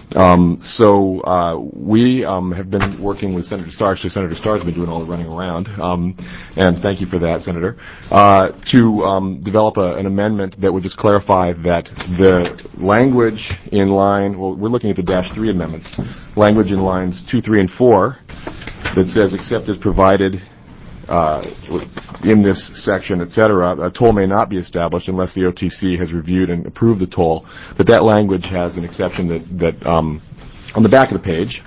Um, so uh, we um, have been working with Senator Starr. Actually, Senator Starr's been doing all the running around, um, and thank you for that, Senator, uh, to um, develop a, an amendment that would just clarify that the language in line, well, we're looking at the dash three amendments, language in lines two, three, and four that says except as provided uh, in this section, et cetera, a toll may not be established unless the O T C has reviewed and approved the toll. But that language has an exception that, that um, on the back of the page,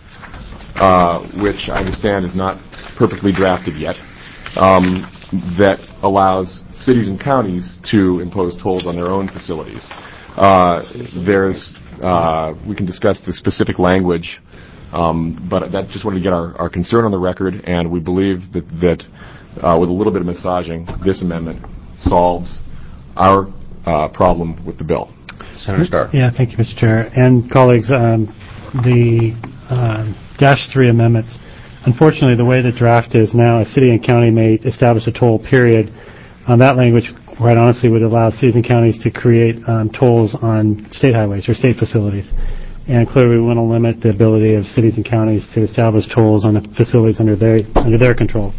uh, which I understand is not perfectly drafted yet, um, that allows cities and counties to impose tolls on their own facilities. Uh, there's, uh, we can discuss the specific language. Um, but that just wanted to get our, our concern on the record, and we believe that, that uh, with a little bit of massaging, this amendment solves our uh, problem with the bill. Senator Starr. Yeah, thank you, Mister Chair. And colleagues, um, the um, dash three amendments, unfortunately, the way the draft is now, a city and county may establish a toll period. Um, that language, quite honestly, would allow cities and counties to create um, tolls on state highways or state facilities. And clearly, we want to limit the ability of cities and counties to establish tolls on the facilities under their under their control.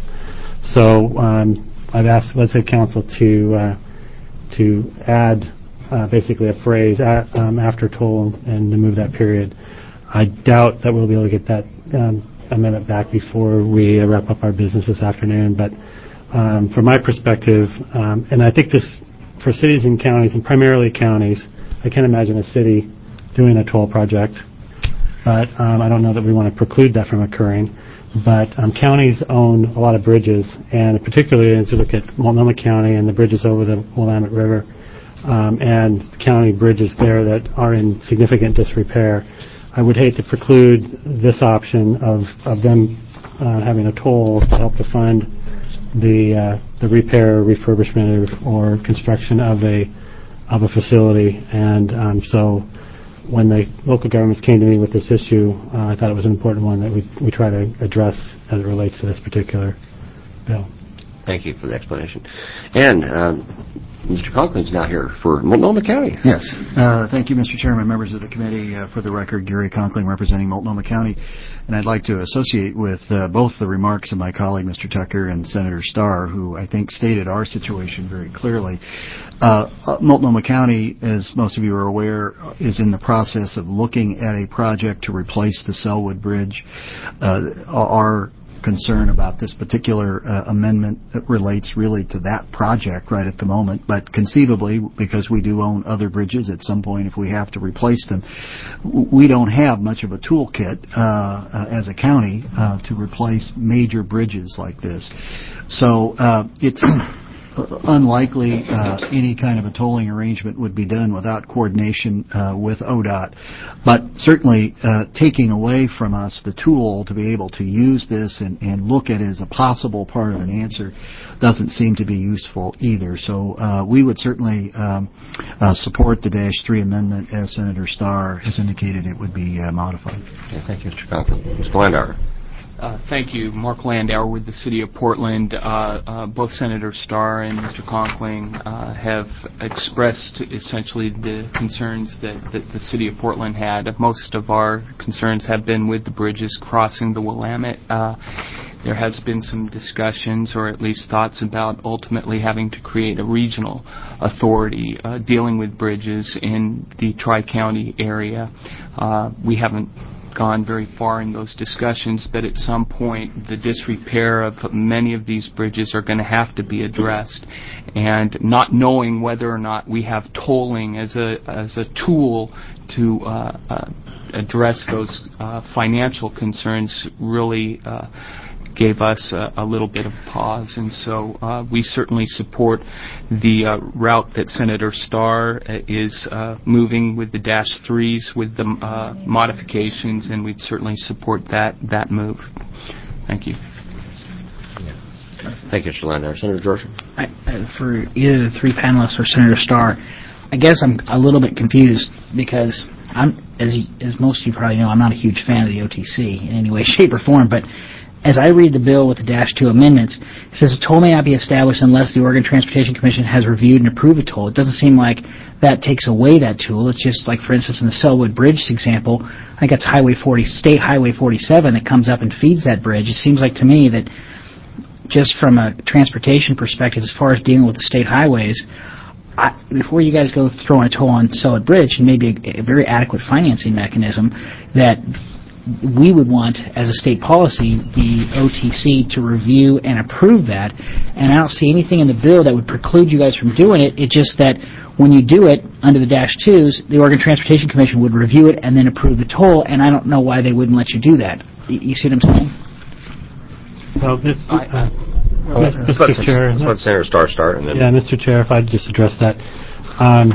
So um, I've asked legislative council to uh, to add uh, basically a phrase at, um, after toll and to move that period. I doubt that we'll be able to get that um, amendment back before we uh, wrap up our business this afternoon. But um, from my perspective, um, and I think this for cities and counties, and primarily counties, I can't imagine a city doing a toll project, but um, I don't know that we want to preclude that from occurring. But um, counties own a lot of bridges, and particularly as you look at Multnomah County and the bridges over the Willamette River, um, and county bridges there that are in significant disrepair, I would hate to preclude this option of, of them uh, having a toll to help to fund the uh, the repair, refurbishment, or, or construction of a of a facility. And um, so when the local governments came to me with this issue, uh, I thought it was an important one that we we try to address as it relates to this particular bill. Thank you for the explanation. And um, Mister Conkling's now here for Multnomah County. Yes. Uh, thank you, Mister Chairman, members of the committee. Uh, for the record, Gary Conkling representing Multnomah County. And I'd like to associate with uh, both the remarks of my colleague, Mister Tucker, and Senator Starr, who I think stated our situation very clearly. Uh, uh, Multnomah County, as most of you are aware, is in the process of looking at a project to replace the Selwood Bridge. Uh, our concern about this particular uh, amendment relates really to that project right at the moment, but conceivably, because we do own other bridges, at some point if we have to replace them, we don't have much of a toolkit uh, uh, as a county uh, to replace major bridges like this. So uh, it's unlikely uh, any kind of a tolling arrangement would be done without coordination uh, with O D O T. But certainly uh, taking away from us the tool to be able to use this and, and look at it as a possible part of an answer doesn't seem to be useful either. So uh, we would certainly um, uh, support the Dash three amendment as Senator Starr has indicated it would be uh, modified. Okay, thank you, Mister Conkling. Mister Landauer. Uh, thank you. Mark Landauer with the City of Portland. Uh, uh, both Senator Starr and Mister Conkling uh, have expressed essentially the concerns that, that the City of Portland had. Most of our concerns have been with the bridges crossing the Willamette. Uh, there has been some discussions, or at least thoughts, about ultimately having to create a regional authority uh, dealing with bridges in the Tri-County area. Uh, we haven't gone very far in those discussions, but at some point the disrepair of many of these bridges are going to have to be addressed, and not knowing whether or not we have tolling as a as a tool to uh, uh, address those uh, financial concerns really uh, gave us a, a little bit of pause. And so uh, we certainly support the uh, route that Senator Starr uh, is uh, moving with the dash threes with the uh, modifications, and we'd certainly support that that move. Thank you. Thank you, Mister Landauer. Senator George? I, uh, for either the three panelists or Senator Starr, I guess I'm a little bit confused because I'm, as you, as most of you probably know, I'm not a huge fan of the O T C in any way, shape, or form, but as I read the bill with the dash two amendments, it says a toll may not be established unless the Oregon Transportation Commission has reviewed and approved a toll. It doesn't seem like that takes away that tool. It's just like, for instance, in the Selwood Bridge example, I think that's Highway forty, State Highway forty-seven that comes up and feeds that bridge. It seems like to me that just from a transportation perspective, as far as dealing with the state highways, I, before you guys go throwing a toll on Selwood Bridge, and maybe a, a very adequate financing mechanism, that we would want, as a state policy, the O T C to review and approve that. And I don't see anything in the bill that would preclude you guys from doing it. It's just that when you do it under the dash twos, the Oregon Transportation Commission would review it and then approve the toll, and I don't know why they wouldn't let you do that. You, you see what I'm saying? Well, this, uh, uh, Mister let's, Chair, let's let Senator Starr start, and then yeah, Mister Chair, if I'd just address that, um,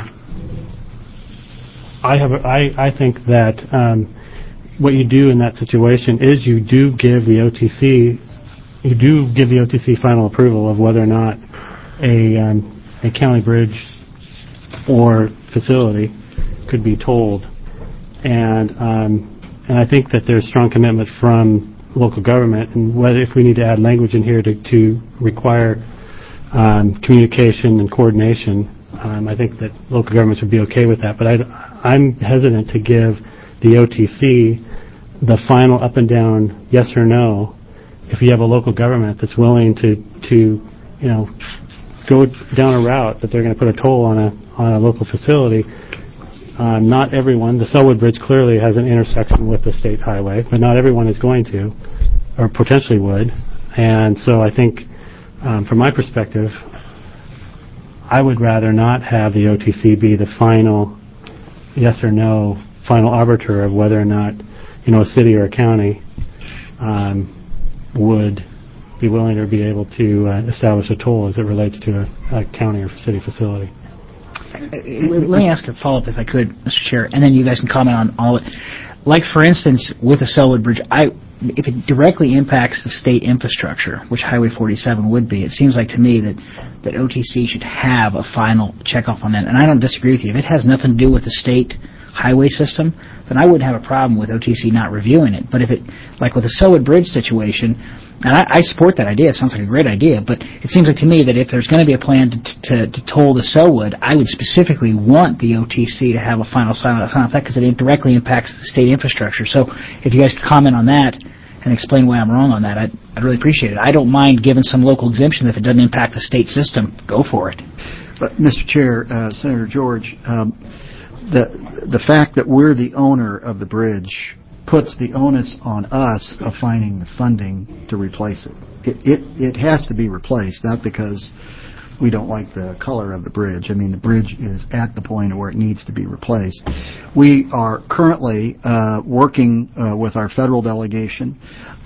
I have, a, I, I think that um, what you do in that situation is you do give the O T C, you do give the O T C final approval of whether or not a um, a county bridge or facility could be tolled, and um, and I think that there's strong commitment from local government, and whether if we need to add language in here to, to require um, communication and coordination, um, I think that local governments would be okay with that. But I, I'm hesitant to give the O T C the final up and down yes or no if you have a local government that's willing to, to you know, go down a route that they're going to put a toll on a on a local facility. Uh, not everyone, the Selwood Bridge clearly has an intersection with the state highway, but not everyone is going to, or potentially would. And so I think, um, from my perspective, I would rather not have the O T C be the final yes or no, final arbiter of whether or not, you know, a city or a county um, would be willing or be able to uh, establish a toll as it relates to a, a county or city facility. Let me ask a follow-up, if I could, Mister Chair, and then you guys can comment on all of it. Like, for instance, with the Selwood Bridge, I, if it directly impacts the state infrastructure, which Highway forty-seven would be, it seems like to me that, that O T C should have a final checkoff on that. And I don't disagree with you. If it has nothing to do with the state highway system, then I wouldn't have a problem with O T C not reviewing it. But if it, like with the Selwood Bridge situation, and I, I support that idea, it sounds like a great idea, but it seems like to me that if there's going to be a plan to, to, to toll the Selwood, I would specifically want the O T C to have a final sign off on that because it directly impacts the state infrastructure. So if you guys could comment on that and explain why I'm wrong on that, I'd, I'd really appreciate it. I don't mind giving some local exemption if it doesn't impact the state system. Go for it. But, Mister Chair, uh, Senator George, um, the the fact that we're the owner of the bridge puts the onus on us of finding the funding to replace it. It it, it has to be replaced, not because we don't like the color of the bridge. I mean, the bridge is at the point where it needs to be replaced. We are currently uh, working uh, with our federal delegation.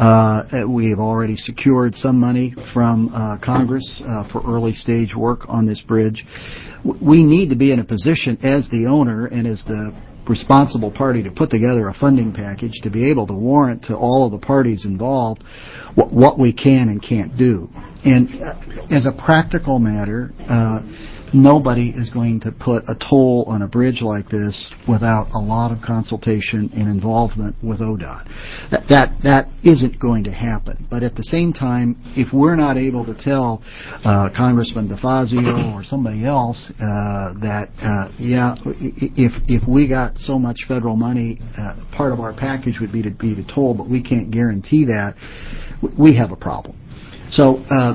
Uh, we have already secured some money from uh, Congress uh, for early stage work on this bridge. We need to be in a position as the owner and as the responsible party to put together a funding package to be able to warrant to all of the parties involved what, what we can and can't do. And uh, as a practical matter, uh, nobody is going to put a toll on a bridge like this without a lot of consultation and involvement with O D O T. That, that, that isn't going to happen. But at the same time, if we're not able to tell uh, Congressman DeFazio or somebody else uh, that, uh, yeah, if if we got so much federal money, uh, part of our package would be to be to toll, but we can't guarantee that, we have a problem. So uh,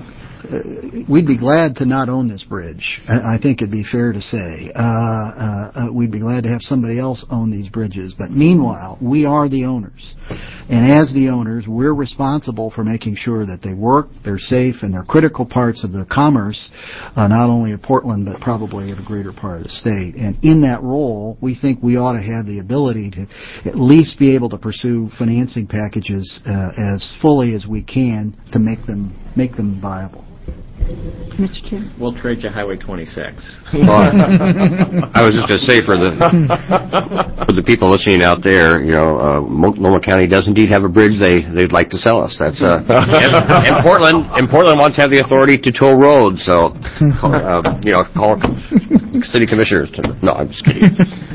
we'd be glad to not own this bridge. I think it'd be fair to say. Uh, uh, we'd be glad to have somebody else own these bridges. But meanwhile, we are the owners. And as the owners, we're responsible for making sure that they work, they're safe, and they're critical parts of the commerce, uh, not only of Portland, but probably of a greater part of the state. And in that role, we think we ought to have the ability to at least be able to pursue financing packages uh, as fully as we can to make them make them viable. Mister Chair. We'll trade you Highway twenty-six. Well, I was just going to say for the for the people listening out there, you know, uh, Multnomah County does indeed have a bridge they they'd like to sell us. That's uh, and, and Portland and Portland wants to have the authority to toll roads. So, uh, you know, call city commissioners. To, no, I'm just kidding.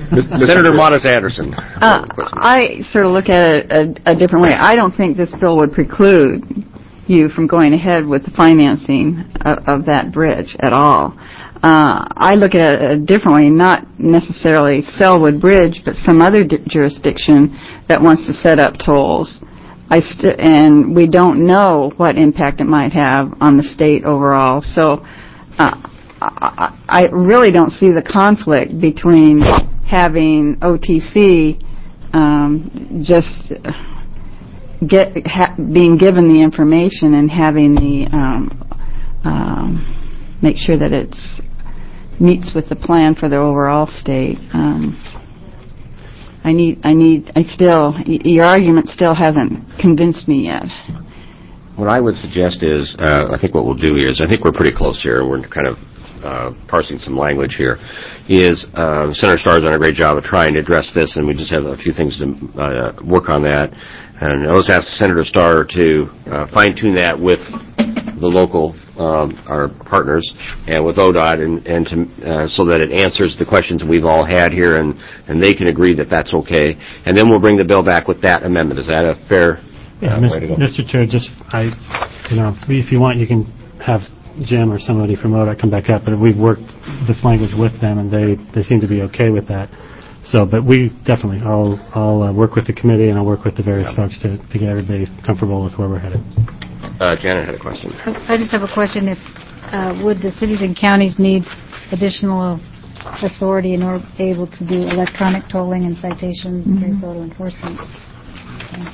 Senator Modis Anderson. Uh, I sort of look at it a, a different way. I don't think this bill would preclude you from going ahead with the financing of, of that bridge at all. Uh, I look at it a different way, not necessarily Selwood Bridge, but some other di- jurisdiction that wants to set up tolls. I st- and we don't know what impact it might have on the state overall. So uh, I, I really don't see the conflict between having O T C um, just get ha- being given the information and having the um, um, make sure that it's meets with the plan for the overall state. Um, I need, I need, I still, y- your argument still hasn't convinced me yet. What I would suggest is, uh, I think what we'll do here is, I think we're pretty close here. We're kind of uh, parsing some language here. Is uh, Senator Starr's done a great job of trying to address this, and we just have a few things to uh, work on that. And let's ask Senator Starr to uh, fine-tune that with the local, um, our partners, and with O D O T, and, and to, uh, so that it answers the questions we've all had here, and, and they can agree that that's okay. And then we'll bring the bill back with that amendment. Is that a fair yeah, uh, way to go? Mister Chair, just, I, you know, if you want, you can have Jim or somebody from O D O T come back up, but we've worked this language with them, and they, they seem to be okay with that. So, but we definitely, I'll, I'll uh, work with the committee, and I'll work with the various yeah. folks to, to get everybody comfortable with where we're headed. Uh, Janet had a question. I just have a question. If uh, would the cities and counties need additional authority in order to be able to do electronic tolling and citation mm-hmm. through photo enforcement? Okay.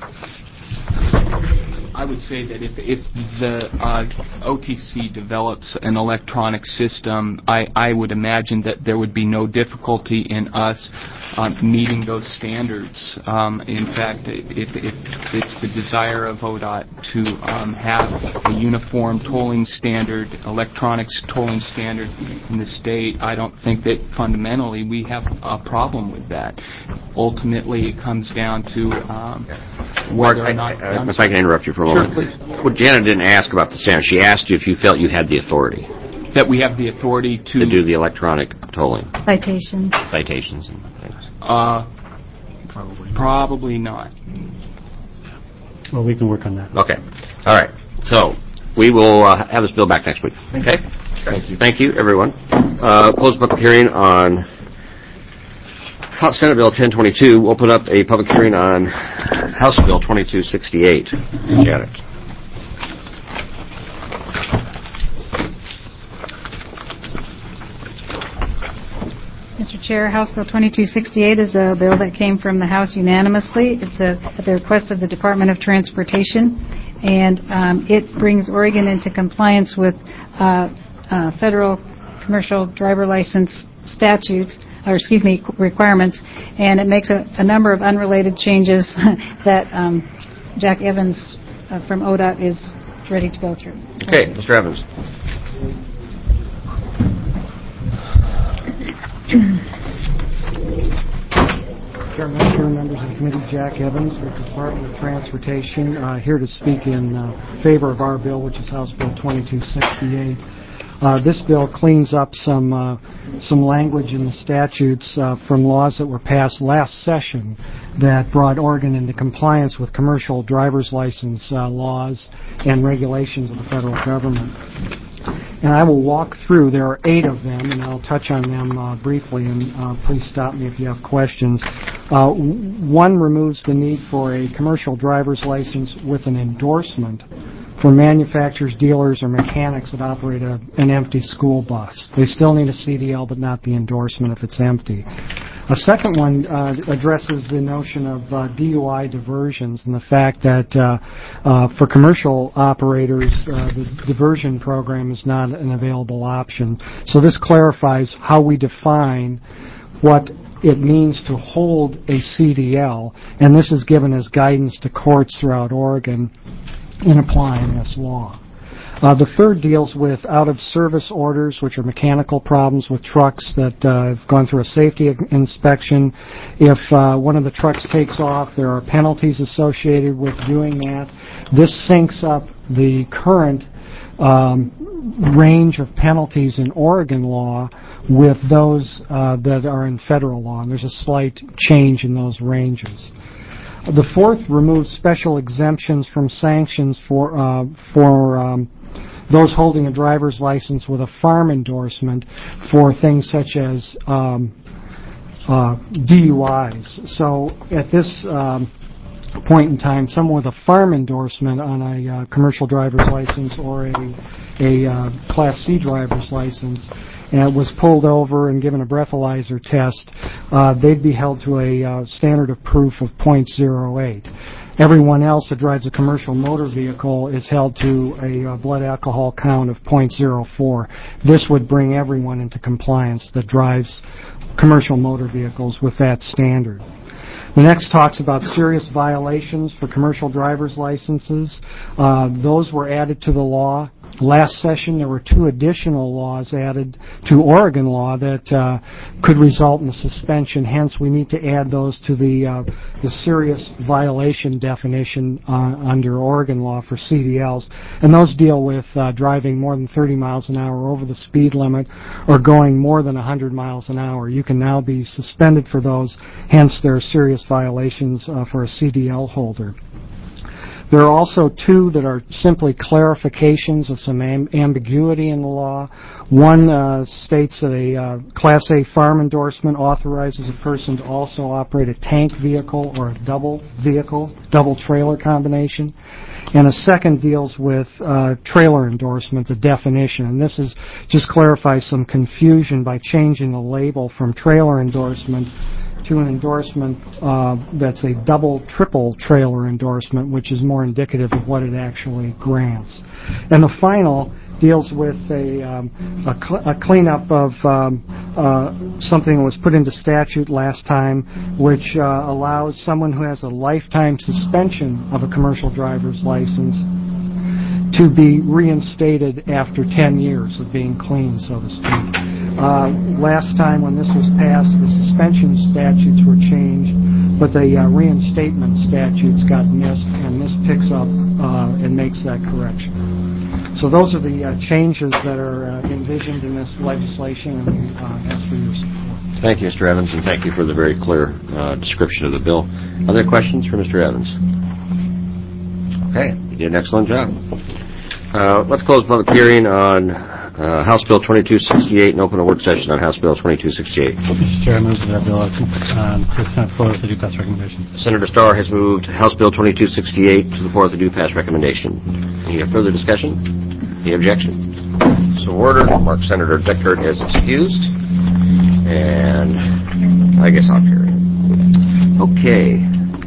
I would say that if, if the uh, O T C develops an electronic system, I, I would imagine that there would be no difficulty in us uh, meeting those standards. Um, in fact, if, if it's the desire of O D O T to um, have a uniform tolling standard, electronics tolling standard in the state, I don't think that fundamentally we have a problem with that. Ultimately, it comes down to um, whether Mark, or not... I, I, if I can interrupt you for a moment. Sure, please. Well, Janet didn't ask about the standard. She asked you if you felt you had the authority. That we have the authority to... To do the electronic tolling. Citations. Citations and things. Uh, probably. Probably not. Well, we can work on that. Okay. All right. So, we will uh, have this bill back next week. Okay? Thank you. Thank you, everyone. Uh, close public hearing on House Senate Bill ten twenty-two. We'll open up a public hearing on House Bill twenty-two sixty-eight. Janet. Mister Chair, House Bill twenty-two sixty-eight is a bill that came from the House unanimously. It's a, at the request of the Department of Transportation, and um, it brings Oregon into compliance with uh, uh, federal commercial driver license statutes, or excuse me, requirements, and it makes a, a number of unrelated changes that um, Jack Evans uh, from O D O T is ready to go through. Okay, Mister Evans. Chairman, members of the committee, Jack Evans with the Department of Transportation, uh, here to speak in uh, favor of our bill, which is House Bill twenty-two sixty-eight. Uh, this bill cleans up some uh, some language in the statutes uh, from laws that were passed last session that brought Oregon into compliance with commercial driver's license uh, laws and regulations of the federal government. And I will walk through, there are eight of them, and I'll touch on them uh, briefly, and uh, please stop me if you have questions. Uh, one removes the need for a commercial driver's license with an endorsement for manufacturers, dealers, or mechanics that operate a, an empty school bus. They still need a C D L, but not the endorsement if it's empty. A second one uh, addresses the notion of uh, D U I diversions and the fact that uh, uh, for commercial operators, uh, the diversion program is not an available option. So this clarifies how we define what it means to hold a C D L, and this is given as guidance to courts throughout Oregon in applying this law. Uh, the third deals with out-of-service orders, which are mechanical problems with trucks that uh, have gone through a safety inspection. If uh, one of the trucks takes off, there are penalties associated with doing that. This syncs up the current um, range of penalties in Oregon law with those uh, that are in federal law, and there's a slight change in those ranges. The fourth removes special exemptions from sanctions for uh, for um, those holding a driver's license with a farm endorsement for things such as um, uh, D U Is. So at this um, point in time, someone with a farm endorsement on a uh, commercial driver's license or a, a uh, Class C driver's license and was pulled over and given a breathalyzer test, uh, they'd be held to a uh, standard of proof of point zero eight. Everyone else that drives a commercial motor vehicle is held to a uh, blood alcohol count of point zero four. This would bring everyone into compliance that drives commercial motor vehicles with that standard. The next talks about serious violations for commercial driver's licenses. Uh, those were added to the law. Last session, there were two additional laws added to Oregon law that uh, could result in a suspension. Hence, we need to add those to the uh, the serious violation definition uh, under Oregon law for C D Ls. And those deal with uh, driving more than thirty miles an hour over the speed limit or going more than one hundred miles an hour. You can now be suspended for those. Hence, there are serious violations uh, for a C D L holder. There are also two that are simply clarifications of some am- ambiguity in the law. One uh, states that a uh, Class A farm endorsement authorizes a person to also operate a tank vehicle or a double vehicle, double trailer combination. And a second deals with uh, trailer endorsement, the definition. And this is just clarifies some confusion by changing the label from trailer endorsement to an endorsement uh, that's a double, triple trailer endorsement, which is more indicative of what it actually grants. And the final deals with a, um, a, cl- a cleanup of um, uh, something that was put into statute last time, which uh, allows someone who has a lifetime suspension of a commercial driver's license to be reinstated after ten years of being clean, so to speak. Uh, last time when this was passed, the suspension statutes were changed, but the uh, reinstatement statutes got missed, and this picks up uh, and makes that correction. So those are the uh, changes that are uh, envisioned in this legislation, and we uh, ask for your support. Thank you, Mister Evans, and thank you for the very clear uh, description of the bill. Other questions for Mister Evans? Okay, you did an excellent job. Uh, let's close the public hearing on uh, House Bill twenty-two sixty-eight and open a work session on House Bill twenty-two sixty-eight. Mister Chair, I move that bill um, to the Senate floor with the due pass recommendation. Senator Starr has moved House Bill twenty-two sixty-eight to the floor with the due pass recommendation. Any further discussion? Any objection? So ordered. Mark Senator Deckert is excused. And I guess I'll carry it. Okay.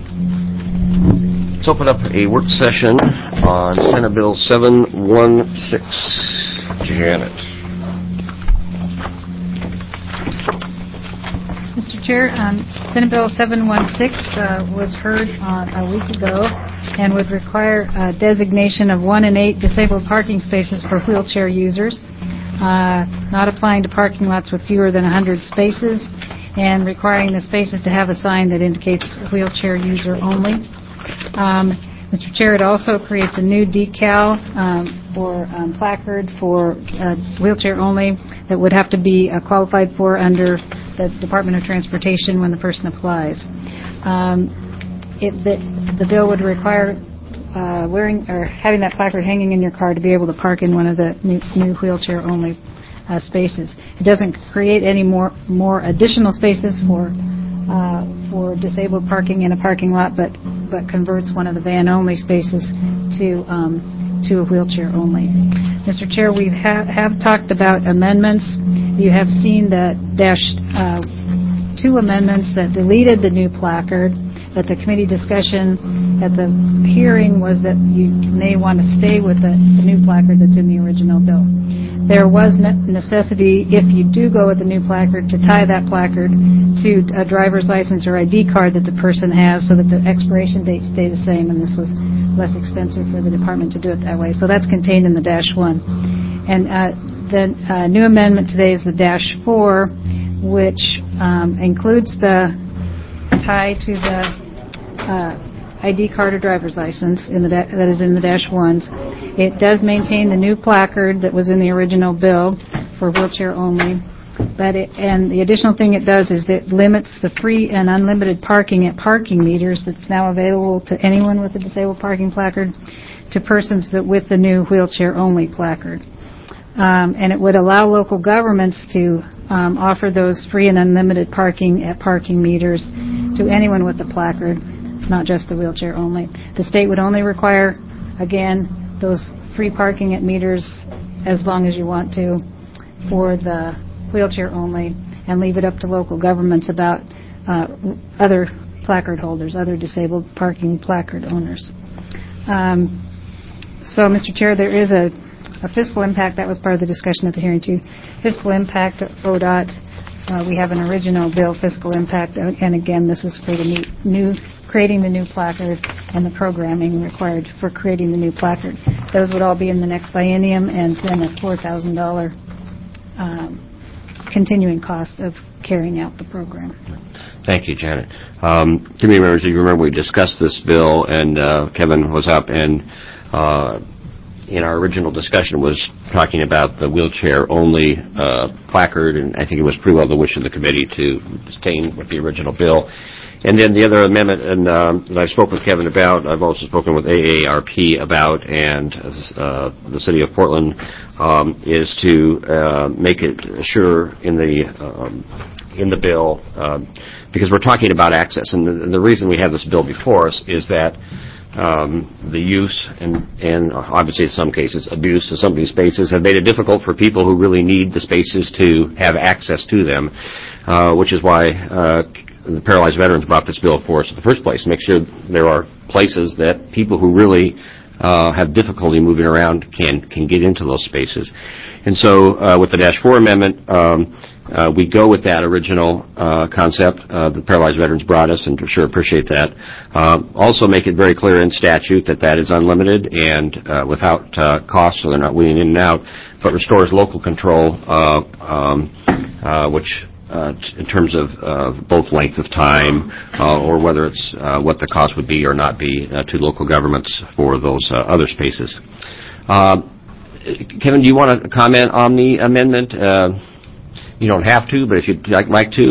Let's open up a work session on Senate Bill seven one six. Janet. Mister Chair, um, Senate Bill seven one six uh, was heard uh, a week ago and would require uh, designation of one in eight disabled parking spaces for wheelchair users, uh, not applying to parking lots with fewer than one hundred spaces, and requiring the spaces to have a sign that indicates wheelchair user only. Um, Mister Chair, it also creates a new decal um, or um, placard for uh, wheelchair only that would have to be uh, qualified for under the Department of Transportation when the person applies. Um, it, the, the bill would require uh, wearing or having that placard hanging in your car to be able to park in one of the new, new wheelchair only uh, spaces. It doesn't create any more more additional spaces for uh, for disabled parking in a parking lot, but but converts one of the van-only spaces to um, to a wheelchair-only. Mister Chair, we ha- have talked about amendments. You have seen the dash uh, two amendments that deleted the new placard, but the committee discussion at the hearing was that you may want to stay with the, the new placard that's in the original bill. There was ne- necessity, if you do go with the new placard, to tie that placard to a driver's license or I D card that the person has so that the expiration dates stay the same, and this was less expensive for the department to do it that way. So that's contained in the dash one. And uh, the uh, new amendment today is the dash four, which um, includes the tie to the uh, I D card or driver's license in the da- that is in the dash ones. It does maintain the new placard that was in the original bill for wheelchair only. But it, and the additional thing it does is it limits the free and unlimited parking at parking meters that's now available to anyone with a disabled parking placard to persons that with the new wheelchair-only placard. Um, and it would allow local governments to um, offer those free and unlimited parking at parking meters to anyone with a placard, not just the wheelchair-only. The state would only require, again, those free parking at meters as long as you want to for the wheelchair only, and leave it up to local governments about uh, other placard holders, other disabled parking placard owners. Um, so, Mister Chair, there is a, a fiscal impact. That was part of the discussion at the hearing, too. Fiscal impact of O D O T. Uh, we have an original bill fiscal impact, uh, and again, this is for the new, new, creating the new placard and the programming required for creating the new placard. Those would all be in the next biennium, and then a four thousand dollars um, continuing cost of carrying out the program. Thank you, Janet. Um, committee members, you remember we discussed this bill, and uh, Kevin was up, and uh, in our original discussion was talking about the wheelchair-only uh, placard, and I think it was pretty well the wish of the committee to stay with the original bill. And then the other amendment and, um, that I spoke with Kevin about, I've also spoken with A A R P about, and uh, the City of Portland, um, is to uh, make it sure in the um, in the bill, um, because we're talking about access, and the, the reason we have this bill before us is that um, the use and, and obviously in some cases abuse of some of these spaces have made it difficult for people who really need the spaces to have access to them, uh, which is why uh, the Paralyzed Veterans brought this bill for us in the first place, make sure there are places that people who really uh, have difficulty moving around can can get into those spaces. And so uh, with the Dash four Amendment, um, uh, we go with that original uh, concept uh, that Paralyzed Veterans brought us, and sure appreciate that. Uh, also make it very clear in statute that that is unlimited and uh, without uh, cost, so they're not weaning in and out, but restores local control, uh, um, uh, which Uh, t- in terms of uh, both length of time uh, or whether it's uh, what the cost would be or not be uh, to local governments for those uh, other spaces. Uh, Kevin, do you want to comment on the amendment? Uh, you don't have to, but if you'd like, like to.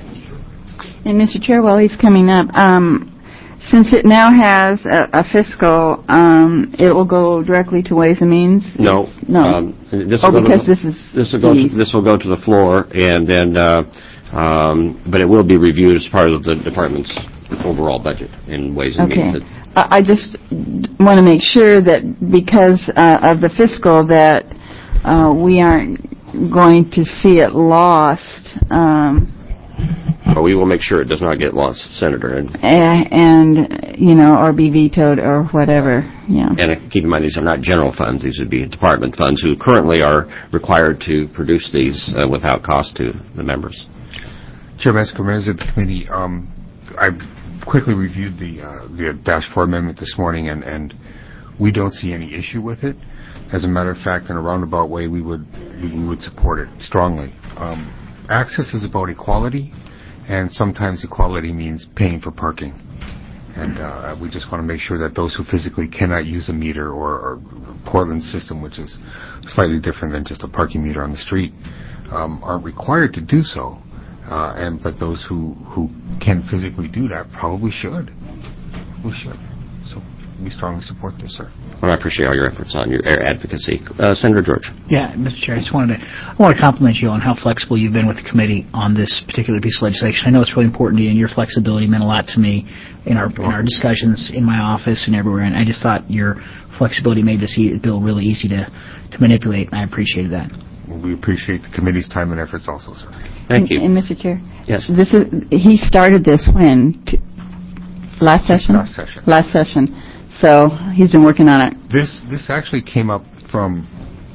And Mister Chair, while he's coming up, um, since it now has a, a fiscal, um, it will go directly to Ways and Means? No. No. Um, this oh, will because the, this is this will go to, this will go to the floor, and then, uh, um, but it will be reviewed as part of the department's overall budget in Ways and okay. Means. Okay. I just want to make sure that because uh, of the fiscal that uh, we aren't going to see it lost. Um, But we will make sure it does not get lost, Senator. And, and, you know, or be vetoed or whatever, yeah. And keep in mind, these are not general funds. These would be department funds who currently are required to produce these uh, without cost to the members. Chair Metzger, members of the committee, um, I quickly reviewed the uh, the Dash four Amendment this morning, and, and we don't see any issue with it. As a matter of fact, in a roundabout way, we would we, we would support it strongly. Um, access is about equality. And sometimes equality means paying for parking. And uh, we just want to make sure that those who physically cannot use a meter or, or Portland's system, which is slightly different than just a parking meter on the street, um, aren't required to do so. Uh, and but those who, who can physically do that probably should. We should. So we strongly support this, sir. Well, I appreciate all your efforts on your advocacy. Uh, Senator George. Yeah, Mister Chair, I just wanted to, I want to compliment you on how flexible you've been with the committee on this particular piece of legislation. I know it's really important to you, and your flexibility meant a lot to me in our in our discussions in my office and everywhere, and I just thought your flexibility made this e- bill really easy to, to manipulate, and I appreciated that. Well, we appreciate the committee's time and efforts also, sir. Thank and, you. And, Mister Chair? Yes. This is, he started this when? T- last session? Last session. Last session. So he's been working on it. This this actually came up from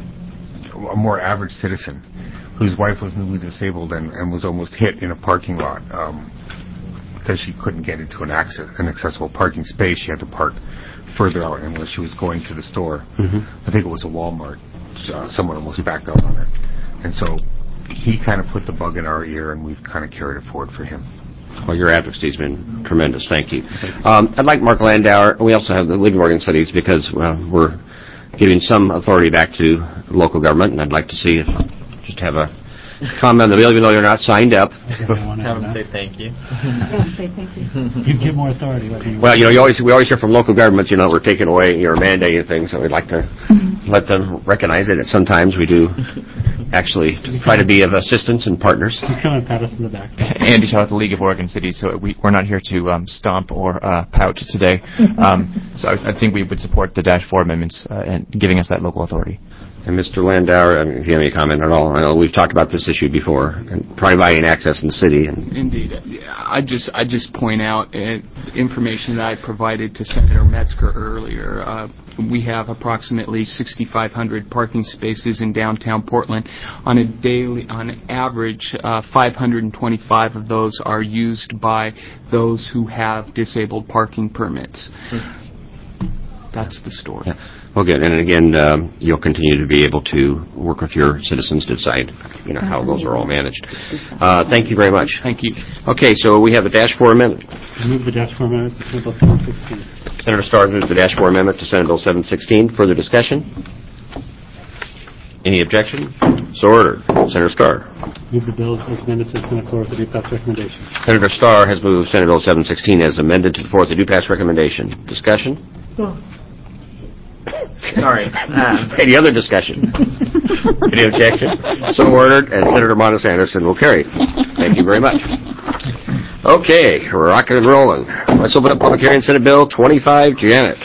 a more average citizen whose wife was newly disabled and, and was almost hit in a parking lot um, because she couldn't get into an access, an accessible parking space. She had to park further out unless she was going to the store. Mm-hmm. I think it was a Walmart. Uh, someone almost backed out on her. And so he kind of put the bug in our ear, and we've kind of carried it forward for him. Well, your advocacy has been tremendous. Thank you. Um, I'd like Mark Landauer. We also have the League of Oregon Cities because well, we're giving some authority back to local government, and I'd like to see if just have a comment on the bill, even though you're not signed up. Have them say thank you. Yeah, say thank you. You get more authority. What do you Well, you know, you always we always hear from local governments, you know, we're taking away, you're mandating things, so we'd like to let them recognize it. That sometimes we do actually try to be of assistance and partners. You come and pat us in the back. Andy Shaw with the League of Oregon Cities. So we, we're not here to um, stomp or uh, pout today. Um, so I, I think we would support the Dash four amendments uh, and giving us that local authority. And Mister Landauer, I mean, if you have any comment at all, I know we've talked about this issue before, and providing access in the city. And Indeed. I just I just point out uh, information that I provided to Senator Metzger earlier. Uh, we have approximately sixty-five hundred parking spaces in downtown Portland. On a daily, on average, uh, five hundred twenty-five of those are used by those who have disabled parking permits. That's the story. Yeah. Well, good. And again, um, you'll continue to be able to work with your citizens to decide, you know, how those are all managed. Uh, thank you very much. Thank you. Okay, so we have a Dash four amendment. Move the Dash four amendment to Senate Bill seven sixteen. Senator Starr moves the Dash four amendment to Senate Bill seven sixteen. Further discussion? Any objection? So ordered. Senator Starr. Move the bill as amended to the Senate floor with the due pass recommendation. Senator Starr has moved Senate Bill seven sixteen as amended to the floor with the due pass recommendation. Discussion? Sorry. Um, Any other discussion? Any objection? So ordered, and Senator Montes Anderson will carry. Thank you very much. Okay, we're rocking and rolling. Let's open up public hearing, Senate Bill twenty-five. Janet.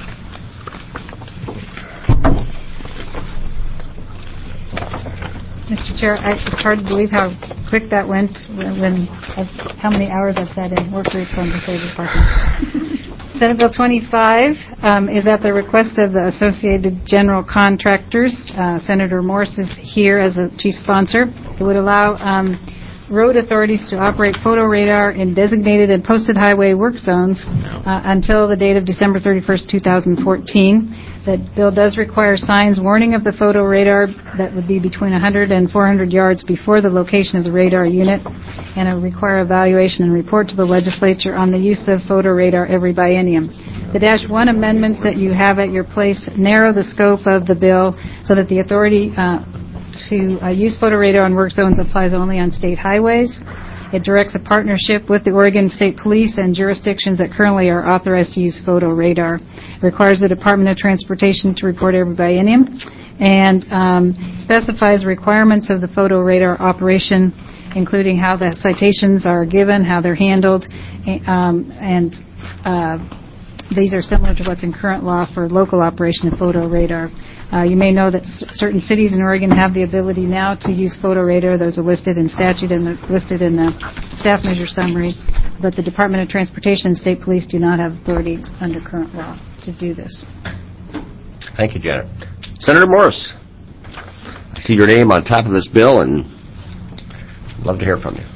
Mister Chair, I, it's hard to believe how quick that went when, when I've, how many hours I've sat in work groups on disabled parking. Senate Bill twenty-five um, is at the request of the Associated General Contractors. Uh, Senator Morse is here as a chief sponsor. It would allow um, road authorities to operate photo radar in designated and posted highway work zones uh, until the date of December thirty-first, two thousand fourteen. That bill does require signs warning of the photo radar that would be between one hundred and four hundred yards before the location of the radar unit, and it would require evaluation and report to the legislature on the use of photo radar every biennium. The Dash one amendments that you have at your place narrow the scope of the bill so that the authority uh, to uh, use photo radar on work zones applies only on state highways. It directs a partnership with the Oregon State Police and jurisdictions that currently are authorized to use photo radar. It requires the Department of Transportation to report every biennium, and um, specifies requirements of the photo radar operation, including how the citations are given, how they're handled, um, and uh, these are similar to what's in current law for local operation of photo radar. Uh, you may know that s- certain cities in Oregon have the ability now to use photo radar. Those are listed in statute and they're listed in the staff measure summary, but the Department of Transportation and State Police do not have authority under current law to do this. Thank you, Janet. Senator Morris, I see your name on top of this bill, and love to hear from you.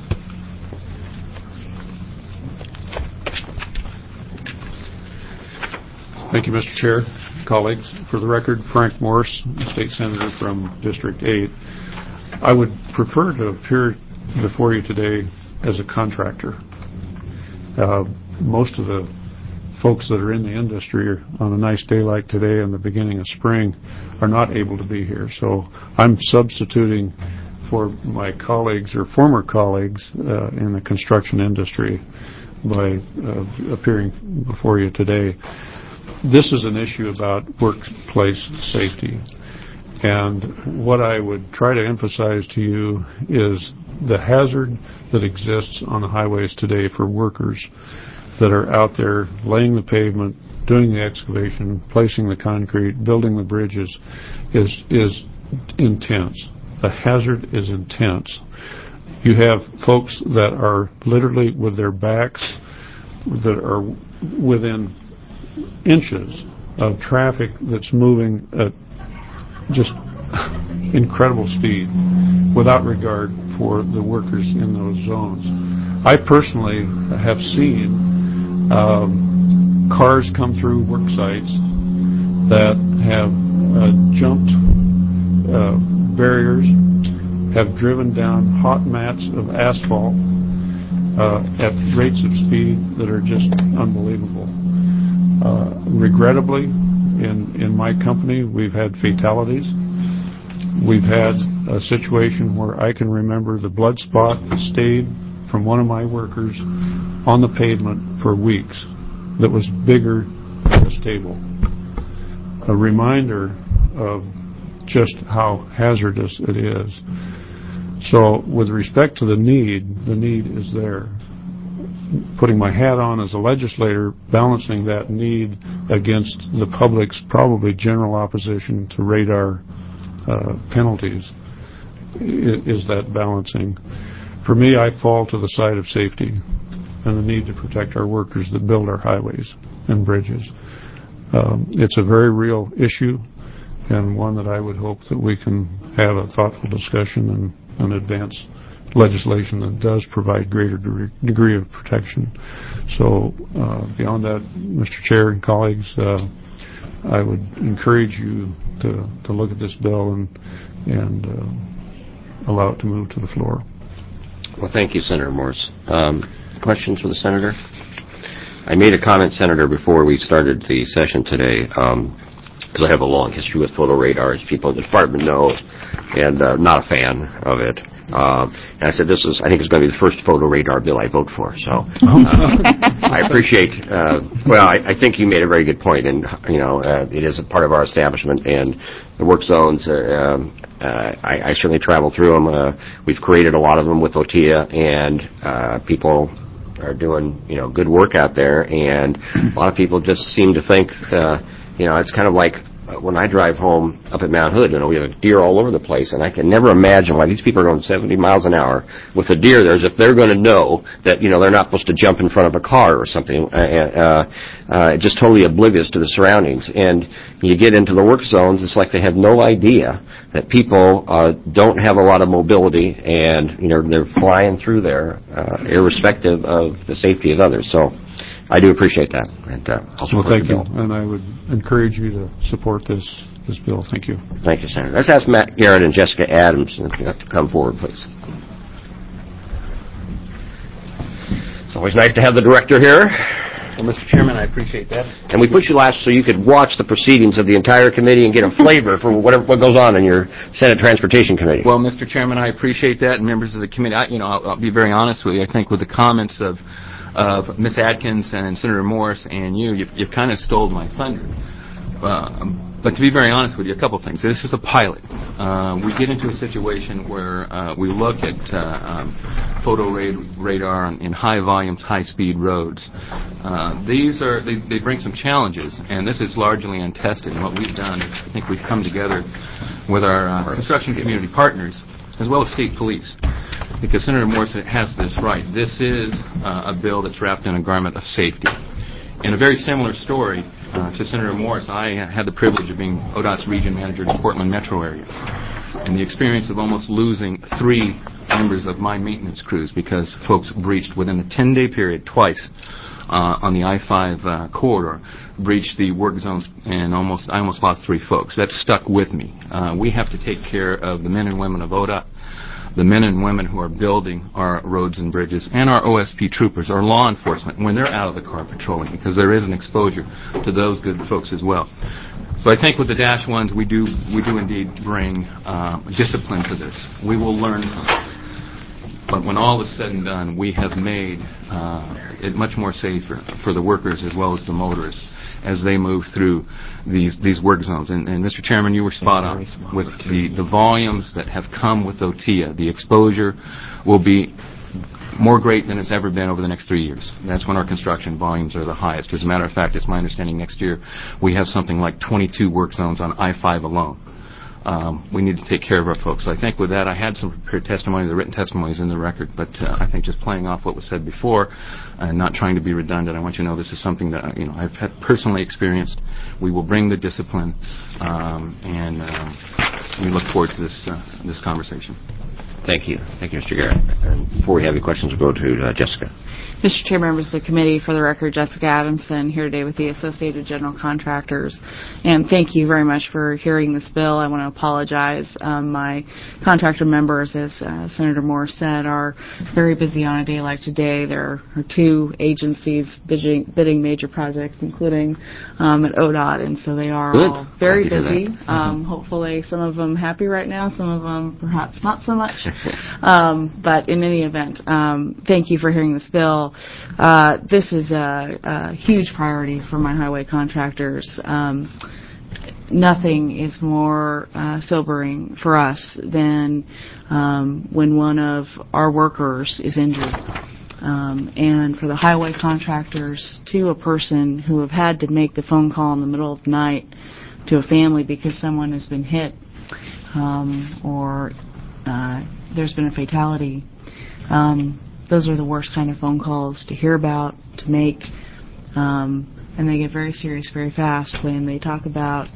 Thank you, Mister Chair, colleagues. For the record, Frank Morse, State Senator from District eight. I would prefer to appear before you today as a contractor. Uh, most of the folks that are in the industry on a nice day like today in the beginning of spring are not able to be here. So I'm substituting for my colleagues or former colleagues uh, in the construction industry by uh, appearing before you today. This is an issue about workplace safety. And what I would try to emphasize to you is the hazard that exists on the highways today for workers that are out there laying the pavement, doing the excavation, placing the concrete, building the bridges is is intense. The hazard is intense. You have folks that are literally with their backs that are within inches of traffic that's moving at just incredible speed without regard for the workers in those zones. I personally have seen um, cars come through work sites that have uh, jumped uh, barriers, have driven down hot mats of asphalt, uh, at rates of speed that are just unbelievable. Uh, regrettably, in, in my company, we've had fatalities. We've had a situation where I can remember the blood spot that stayed from one of my workers on the pavement for weeks that was bigger than this table. A reminder of just how hazardous it is. So with respect to the need, the need is there. Putting my hat on as a legislator, balancing that need against the public's probably general opposition to radar uh, penalties is that balancing. For me, I fall to the side of safety and the need to protect our workers that build our highways and bridges. Um, it's a very real issue, and one that I would hope that we can have a thoughtful discussion and, and advance legislation that does provide greater degree, degree of protection. So uh, beyond that, Mister Chair and colleagues, uh, I would encourage you to, to look at this bill and, and uh, allow it to move to the floor. Well, thank you, Senator Morse. Um, questions for the Senator? I made a comment, Senator, before we started the session today, um, because I have a long history with photo radar, as people in the department know, and uh, not a fan of it. Uh, and I said, this is, I think it's going to be the first photo radar bill I vote for. So uh, I appreciate, uh, well, I, I think you made a very good point, and, you know, uh, it is a part of our establishment, and the work zones, uh, um, uh, I, I certainly travel through them. Uh, we've created a lot of them with O T I A, and uh, people are doing, you know, good work out there, and a lot of people just seem to think, uh, you know, it's kind of like uh, when I drive home up at Mount Hood, you know, we have deer all over the place, and I can never imagine why these people are going seventy miles an hour with a deer there, as if they're going to know that, you know, they're not supposed to jump in front of a car or something, uh, uh, uh, just totally oblivious to the surroundings. And you get into the work zones, it's like they have no idea that people uh, don't have a lot of mobility, and, you know, they're flying through there, uh, irrespective of the safety of others. So I do appreciate that. And, uh, I'll well, thank you, bill. and I would encourage you to support this this bill. Thank you. Thank you, Senator. Let's ask Matt Garrett and Jessica Adams to come forward, please. It's always nice to have the director here. Well, Mister Chairman, I appreciate that. And we put you last so you could watch the proceedings of the entire committee and get a flavor for whatever what goes on in your Senate Transportation Committee. Well, Mister Chairman, I appreciate that, and members of the committee. I, you know, I'll, I'll be very honest with you. I think with the comments of of Miz Atkins and Senator Morse and you, you've, you've kind of stole my thunder. Uh, but to be very honest with you, a couple things. This is a pilot. Uh, we get into a situation where uh, we look at uh, um, photo radar in high volumes, high speed roads. Uh, these are they, they bring some challenges, and this is largely untested. And what we've done is I think we've come together with our uh, construction community partners as well as state police. Because Senator Morse has this right. This is uh, a bill that's wrapped in a garment of safety. In a very similar story uh, to Senator Morse, I had the privilege of being O D O T's region manager in the Portland metro area, and the experience of almost losing three members of my maintenance crews because folks breached within a ten-day period twice uh, on the I five uh, corridor, breached the work zones, and almost I almost lost three folks. That stuck with me. Uh, we have to take care of the men and women of O D O T, the men and women who are building our roads and bridges, and our O S P troopers, our law enforcement, when they're out of the car patrolling, because there is an exposure to those good folks as well. So I think with the Dash Ones, we do we do indeed bring uh, discipline to this. We will learn from it. But when all is said and done, we have made uh, it much more safer for the workers as well as the motorists as they move through these these work zones. And, and Mister Chairman, you were spot on with the, the volumes that have come with O T I A. The exposure will be more great than it's ever been over the next three years. That's when our construction volumes are the highest. As a matter of fact, it's my understanding next year we have something like twenty-two work zones on I five alone. Um, we need to take care of our folks. So I think with that, I had some prepared testimony. The written testimony is in the record. But uh, I think just playing off what was said before and not trying to be redundant, I want you to know this is something that you know I've had personally experienced. We will bring the discipline, um, and uh, we look forward to this uh, this conversation. Thank you. Thank you, Mister Garrett. And before we have any questions, we'll go to uh, Jessica. Mister Chair, members of the committee, for the record, Jessica Adamson here today with the Associated General Contractors. And thank you very much for hearing this bill. I want to apologize. Um, my contractor members, as uh, Senator Moore said, are very busy on a day like today. There are two agencies bidding, bidding major projects, including um, at O D O T, and so they are Good. all very Glad to hear busy. that. Um, hopefully some of them happy right now, some of them perhaps not so much. um, but in any event, um, thank you for hearing this bill. Uh, this is a, a huge priority for my highway contractors. Um, nothing is more uh, sobering for us than um, when one of our workers is injured. Um, and for the highway contractors, to a person who have had to make the phone call in the middle of the night to a family because someone has been hit um, or uh, there's been a fatality. Um, Those are the worst kind of phone calls to hear about, to make, um, and they get very serious very fast when they talk about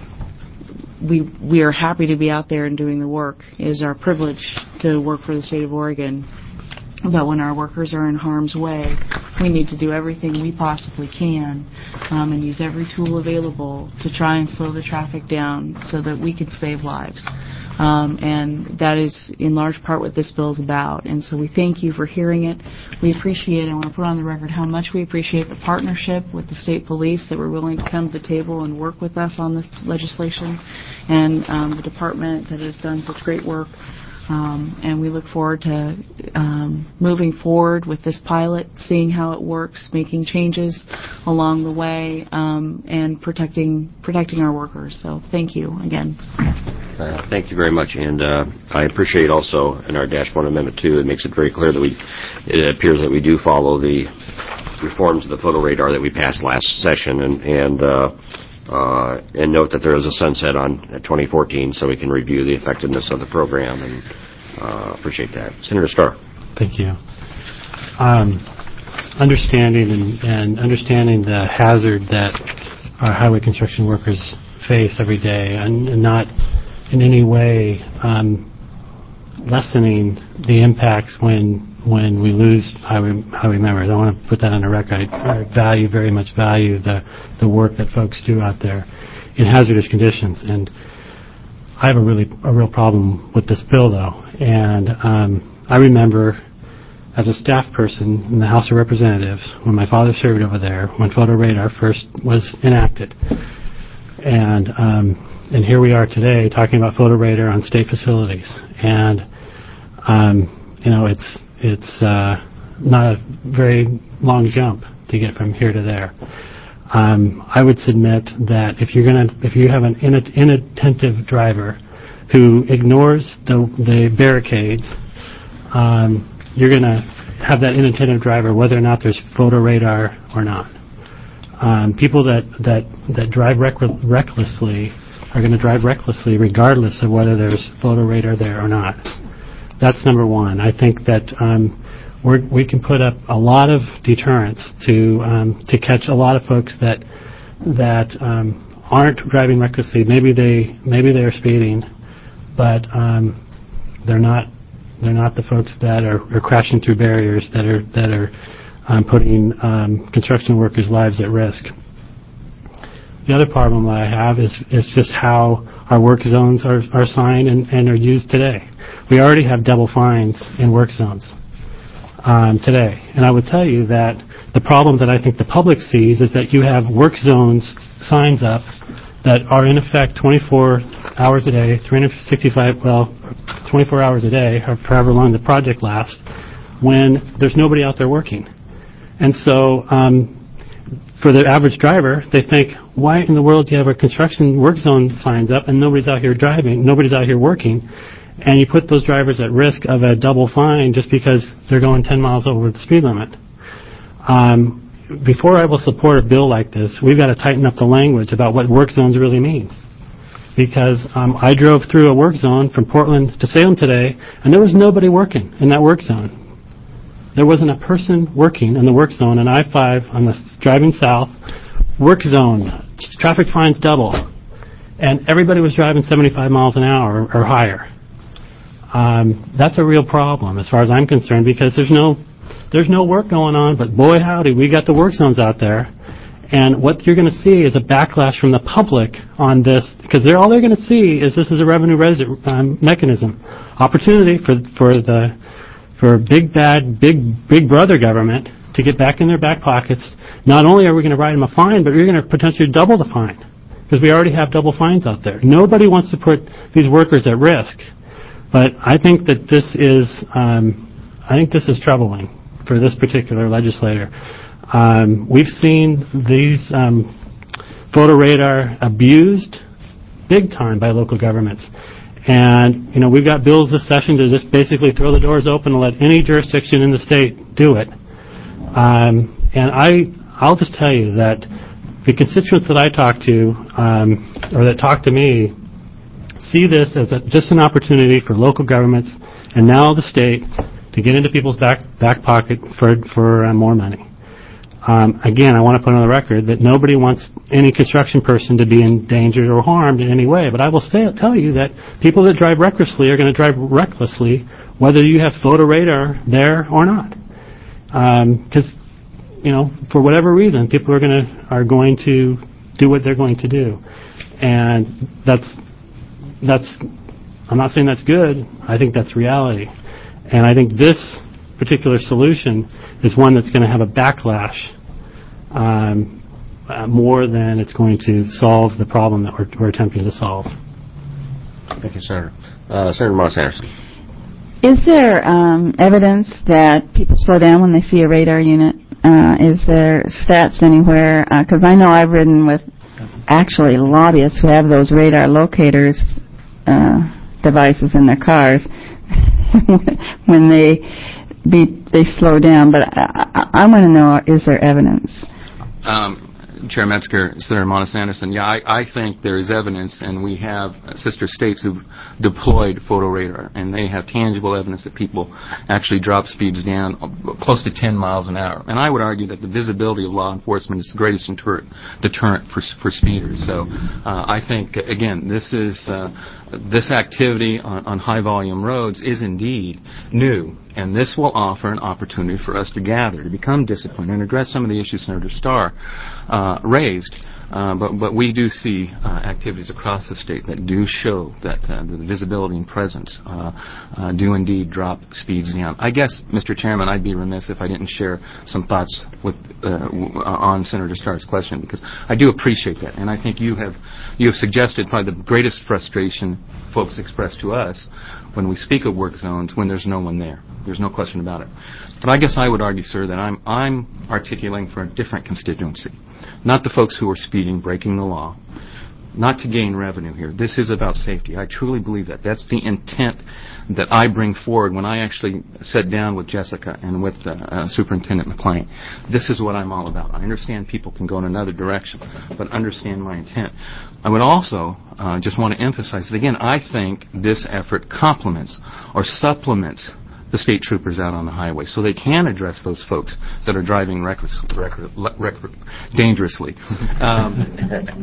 we we are happy to be out there and doing the work. It is our privilege to work for the state of Oregon. But when our workers are in harm's way, we need to do everything we possibly can um, and use every tool available to try and slow the traffic down so that we can save lives. Um, and that is in large part what this bill is about. And so we thank you for hearing it. We appreciate it. I want to put on the record how much we appreciate the partnership with the state police that were willing to come to the table and work with us on this legislation, and um, the department that has done such great work. Um, and we look forward to um, moving forward with this pilot, seeing how it works, making changes along the way, um, and protecting protecting our workers. So thank you again. Uh, thank you very much, and uh, I appreciate also in our Dash one Amendment two, it makes it very clear that we, it appears that we do follow the reforms of the photo radar that we passed last session, and and uh, uh, and note that there is a sunset on uh, twenty fourteen, so we can review the effectiveness of the program, and uh, appreciate that. Senator Starr. Thank you. Um, understanding and, and understanding the hazard that our highway construction workers face every day, and, and not in any way um, lessening the impacts when when we lose highway highway members. I want to put that on the record. I, I value very much value the the work that folks do out there in hazardous conditions, and I have a really a real problem with this bill though. And um, I remember as a staff person in the House of Representatives when my father served over there when photo radar first was enacted, and um, and here we are today talking about photo radar on state facilities, and um, you know it's it's uh, not a very long jump to get from here to there. Um, I would submit that if you're gonna if you have an inattentive driver who ignores the the barricades, um, you're gonna have that inattentive driver whether or not there's photo radar or not. Um, people that that that drive reck- recklessly are going to drive recklessly regardless of whether there's photo radar there or not. That's number one. I think that um, we're, we can put up a lot of deterrence to um, to catch a lot of folks that that um, aren't driving recklessly. Maybe they maybe they're speeding, but um, they're not they're not the folks that are, are crashing through barriers that are that are um, putting um, construction workers' lives at risk. The other problem that I have is, is just how our work zones are, are signed and, and are used today. We already have double fines in work zones um, today. And I would tell you that the problem that I think the public sees is that you have work zones signs up that are in effect twenty-four hours a day, three hundred sixty-five, well, twenty-four hours a day, or however long the project lasts, when there's nobody out there working. And so um, for the average driver, they think, why in the world do you have a construction work zone signs up and nobody's out here driving, nobody's out here working, and you put those drivers at risk of a double fine just because they're going ten miles over the speed limit. Um, before I will support a bill like this, we've got to tighten up the language about what work zones really mean. Because um, I drove through a work zone from Portland to Salem today, and there was nobody working in that work zone. There wasn't a person working in the work zone on I five on the driving south. Work zone, traffic fines double, and everybody was driving seventy-five miles an hour or, or higher. um, that's a real problem as far as I'm concerned, because there's no there's no work going on, but boy howdy, we got the work zones out there. And what you're going to see is a backlash from the public on this, because they're all they're going to see is this is a revenue resi- um, mechanism, opportunity for for the for big bad big big brother government to get back in their back pockets. Not only are we going to write them a fine, but we're going to potentially double the fine, because we already have double fines out there. Nobody wants to put these workers at risk, but I think that this is um, I think this is troubling for this particular legislator. Um, we've seen these um, photo radar abused big time by local governments. And, you know, we've got bills this session to just basically throw the doors open and let any jurisdiction in the state do it. Um, and I, I'll just tell you that the constituents that I talk to, um, or that talk to me, see this as a, just an opportunity for local governments and now the state to get into people's back back pocket for, for uh, more money. Um, again, I want to put on the record that nobody wants any construction person to be endangered or harmed in any way. But I will say, tell you that people that drive recklessly are going to drive recklessly, whether you have photo radar there or not. Because, um, you know, for whatever reason, people are going to are going to do what they're going to do, and that's that's. I'm not saying that's good. I think that's reality, and I think this particular solution is one that's going to have a backlash um, uh, more than it's going to solve the problem that we're, we're attempting to solve. Thank you, Senator. Uh, Senator Moss Anderson. Is there um, evidence that people slow down when they see a radar unit? Uh, is there stats anywhere? Because uh, I know I've ridden with actually lobbyists who have those radar locators uh, devices in their cars when they Be, they slow down, but I, I, I want to know, is there evidence? Um, Chair Metzger, Senator Monis Anderson, yeah, I, I think there is evidence, and we have sister states who've deployed photo radar, and they have tangible evidence that people actually drop speeds down close to ten miles an hour. And I would argue that the visibility of law enforcement is the greatest deter- deterrent for, for speeders. So uh, I think, again, this is uh, this activity on, on high-volume roads is indeed new. And this will offer an opportunity for us to gather, to become disciplined, and address some of the issues Senator Starr uh, raised. Uh, but, but we do see uh, activities across the state that do show that uh, the visibility and presence uh, uh, do indeed drop speeds down. I guess, Mister Chairman, I'd be remiss if I didn't share some thoughts with uh, w- on Senator Starr's question, because I do appreciate that, and I think you have you have suggested probably the greatest frustration folks express to us when we speak of work zones when there's no one there. There's no question about it. But I guess I would argue, sir, that I'm I'm articulating for a different constituency. Not the folks who are speeding, breaking the law. Not to gain revenue here. This is about safety. I truly believe that. That's the intent that I bring forward when I actually sat down with Jessica and with uh, uh, Superintendent McLean. This is what I'm all about. I understand people can go in another direction, but understand my intent. I would also uh, just want to emphasize that, again, I think this effort complements or supplements the state troopers out on the highway, so they can address those folks that are driving reckless, reckless, reckless, dangerously. um,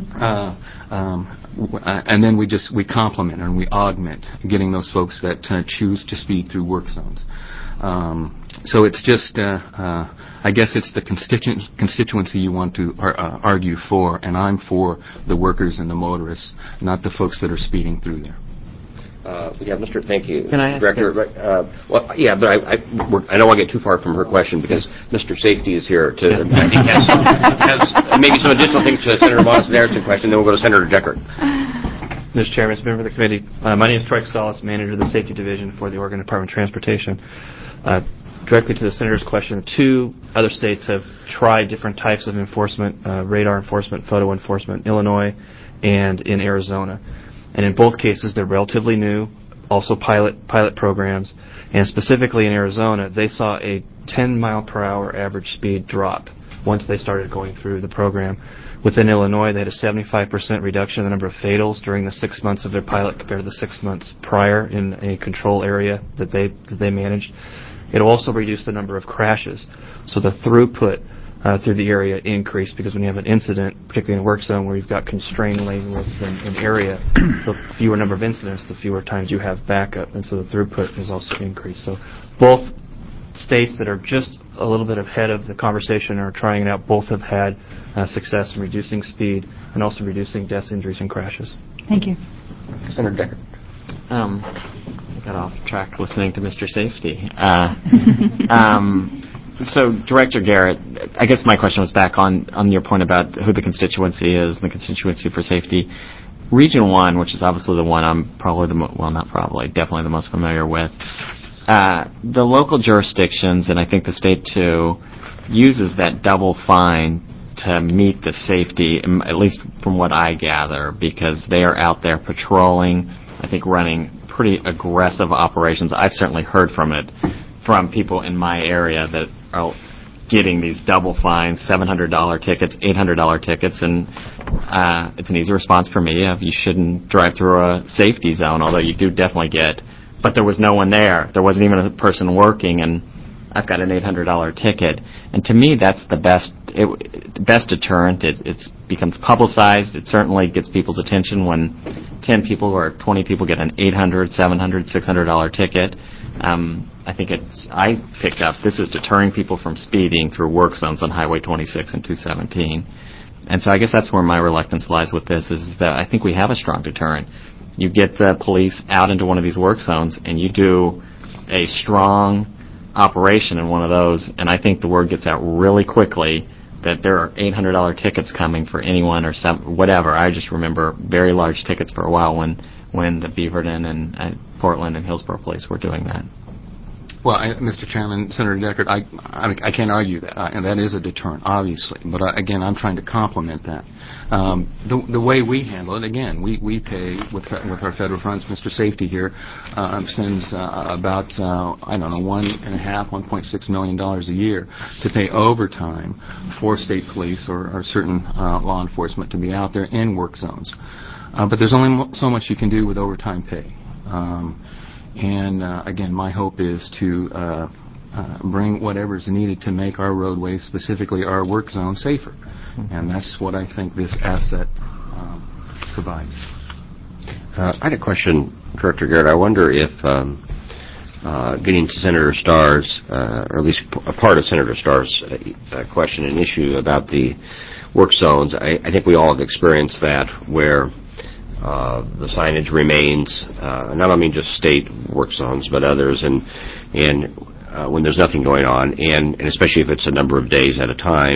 uh, um, w- uh, and then we just we complement and we augment getting those folks that uh, choose to speed through work zones. Um, so it's just, uh, uh, I guess it's the constitu- constituency you want to ar- uh, argue for, and I'm for the workers and the motorists, not the folks that are speeding through there. Uh, we have Mister Thank you, Can I ask Director. Uh, well, yeah, but I, I, we're, I don't want to get too far from her question because Mister Safety is here to I think has, has maybe some additional things to Senator Monis Anderson's question. Then we'll go to Senator Decker. Mister Chairman, member of the committee, uh, my name is Troy Stallis, manager of the Safety Division for the Oregon Department of Transportation. Uh, directly to the senator's question, two other states have tried different types of enforcement, uh, radar enforcement, photo enforcement, Illinois and in Arizona. And in both cases, they're relatively new, also pilot pilot programs. And specifically in Arizona, they saw a ten mile per hour average speed drop once they started going through the program. Within Illinois, they had a seventy-five percent reduction in the number of fatals during the six months of their pilot compared to the six months prior in a control area that they that they managed. It also reduced the number of crashes. So the throughput uh, through the area increase, because when you have an incident, particularly in a work zone where you've got constrained lane width and, and area, the fewer number of incidents, the fewer times you have backup, and so the throughput is also increased. So both states that are just a little bit ahead of the conversation are trying it out. Both have had uh, success in reducing speed and also reducing deaths, injuries, and crashes. Thank you. Senator Decker. Um, I got off track listening to Mister Safety. Uh, um, so, Director Garrett, I guess my question was back on, on your point about who the constituency is, and the constituency for safety. Region one, which is obviously the one I'm probably the mo- well, not probably, definitely the most familiar with. Uh, the local jurisdictions, and I think the state too, uses that double fine to meet the safety, at least from what I gather, because they are out there patrolling, I think running pretty aggressive operations. I've certainly heard from it from people in my area that are getting these double fines, seven hundred dollars tickets, eight hundred dollars tickets, and uh, it's an easy response for me. Uh, you shouldn't drive through a safety zone, although you do definitely get, but there was no one there. There wasn't even a person working, and I've got an eight hundred dollars ticket. And to me, that's the best it, the best deterrent. It it's becomes publicized. It certainly gets people's attention when ten people or twenty people get an eight hundred dollars, seven hundred dollars, six hundred dollars ticket. Um, I think it's, I picked up, this is deterring people from speeding through work zones on Highway twenty-six and two seventeen. And so I guess that's where my reluctance lies with this, is that I think we have a strong deterrent. You get the police out into one of these work zones, and you do a strong operation in one of those, and I think the word gets out really quickly that there are eight hundred dollars tickets coming for anyone or some, whatever. I just remember very large tickets for a while when, when the Beaverton and uh, Portland and Hillsborough Police were doing that. Well, I, Mister Chairman, Senator Deckard, I, I, I can't argue that, I, and that is a deterrent, obviously. But I, again, I'm trying to complement that. Um, the, the way we handle it, again, we, we pay with with our federal funds. Mister Safety here uh, sends uh, about uh, I don't know one and a half, one point six million dollars a year to pay overtime for state police or, or certain uh, law enforcement to be out there in work zones. Uh, but there's only mo- so much you can do with overtime pay. Um, And, uh, again, my hope is to uh, uh, bring whatever's needed to make our roadways, specifically our work zone, safer. Mm-hmm. And that's what I think this asset um, provides. Uh, I had a question, Director Garrett. I wonder if um, uh, getting to Senator Starr's, uh, or at least a part of Senator Starr's uh, question and issue about the work zones, I, I think we all have experienced that where Uh, the signage remains, uh, not only just state work zones, but others, and and uh, when there's nothing going on, and, and especially if it's a number of days at a time,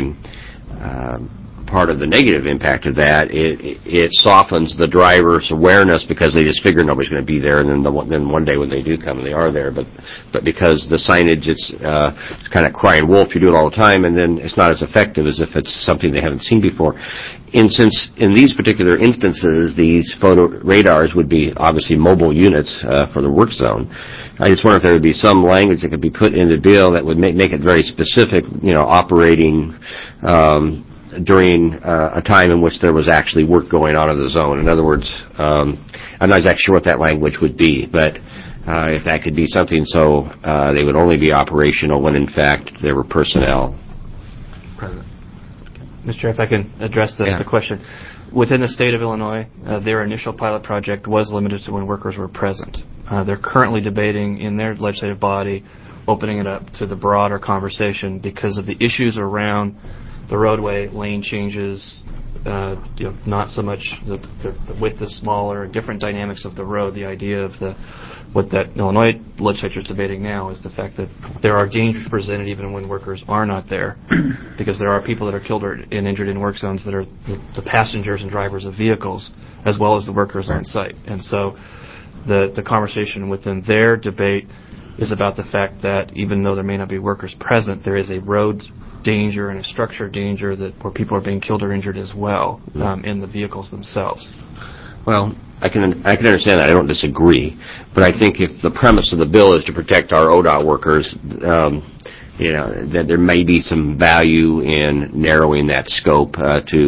uh, part of the negative impact of that, it, it, it softens the driver's awareness because they just figure nobody's going to be there, and then the one, then one day when they do come, they are there. But but because the signage, it's, uh, it's kind of crying wolf. You do it all the time, and then it's not as effective as if it's something they haven't seen before. And since in these particular instances, these photo radars would be obviously mobile units uh, for the work zone, I just wonder if there would be some language that could be put in the bill that would make, make it very specific, you know, operating um, during uh, a time in which there was actually work going on in the zone. In other words, um, I'm not exactly sure what that language would be, but uh, if that could be something so uh, they would only be operational when, in fact, there were personnel. President. Mister Chair, if I can address the, yeah. the question. Within the state of Illinois, uh, their initial pilot project was limited to when workers were present. Uh, they're currently debating in their legislative body opening it up to the broader conversation because of the issues around the roadway, lane changes, uh, you know, not so much the, the, the width is smaller, different dynamics of the road. The idea of the what that Illinois legislature is debating now is the fact that there are dangers presented even when workers are not there, because there are people that are killed or and injured in work zones that are the, the passengers and drivers of vehicles as well as the workers on site. And so the, the conversation within their debate is about the fact that even though there may not be workers present, there is a road danger and a structure danger that where people are being killed or injured as well um, in the vehicles themselves. Well, I can I can understand that. I don't disagree, but I think if the premise of the bill is to protect our O D O T workers, um, you know, that there may be some value in narrowing that scope uh, to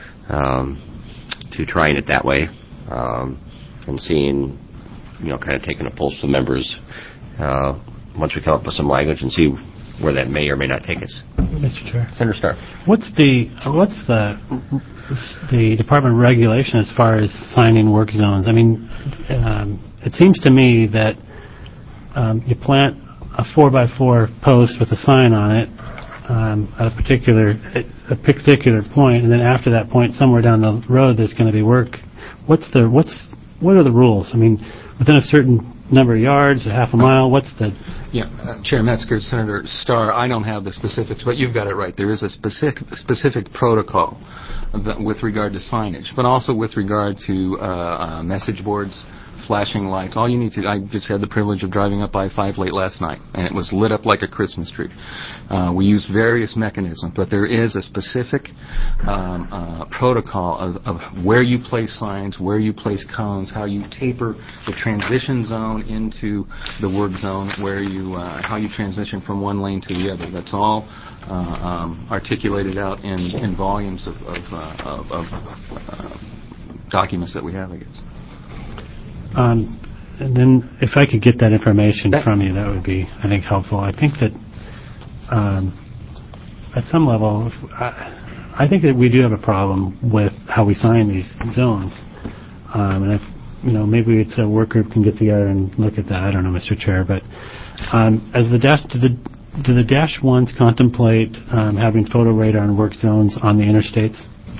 um, to trying it that way, um, and seeing, you know, kind of taking a pulse of members uh, once we come up with some language and see where that may or may not take us. Mister Chair. Senator Starr. What's the what's the the Department of Regulation as far as signing work zones? I mean, um, it seems to me that um, you plant a four by four post with a sign on it um, at a particular a particular point, and then after that point, somewhere down the road, there's going to be work. What's the what's what are the rules? I mean, within a certain number of yards, a half a mile, what's the... Yeah, uh, Chair Metzger, Senator Starr, I don't have the specifics, but you've got it right. There is a specific specific protocol that, with regard to signage, but also with regard to uh, uh, message boards, flashing lights. All you need to... I just had the privilege of driving up I five late last night, and it was lit up like a Christmas tree. Uh, we use various mechanisms, but there is a specific um, uh, protocol of, of where you place signs, where you place cones, how you taper the transition zone into the work zone, where you, uh, how you transition from one lane to the other. That's all uh, um, articulated out in, in volumes of, of, uh, of, of uh, documents that we have, I guess. Um, and then if I could get that information that, from you, that would be, I think, helpful. I think that um, at some level, if, I, I think that we do have a problem with how we sign these zones. Um, and if, you know, maybe it's a work group can get together and look at that. I don't know, Mister Chair. But um, as the dash, do the, do the dash ones contemplate um, having photo radar and work zones on the interstates?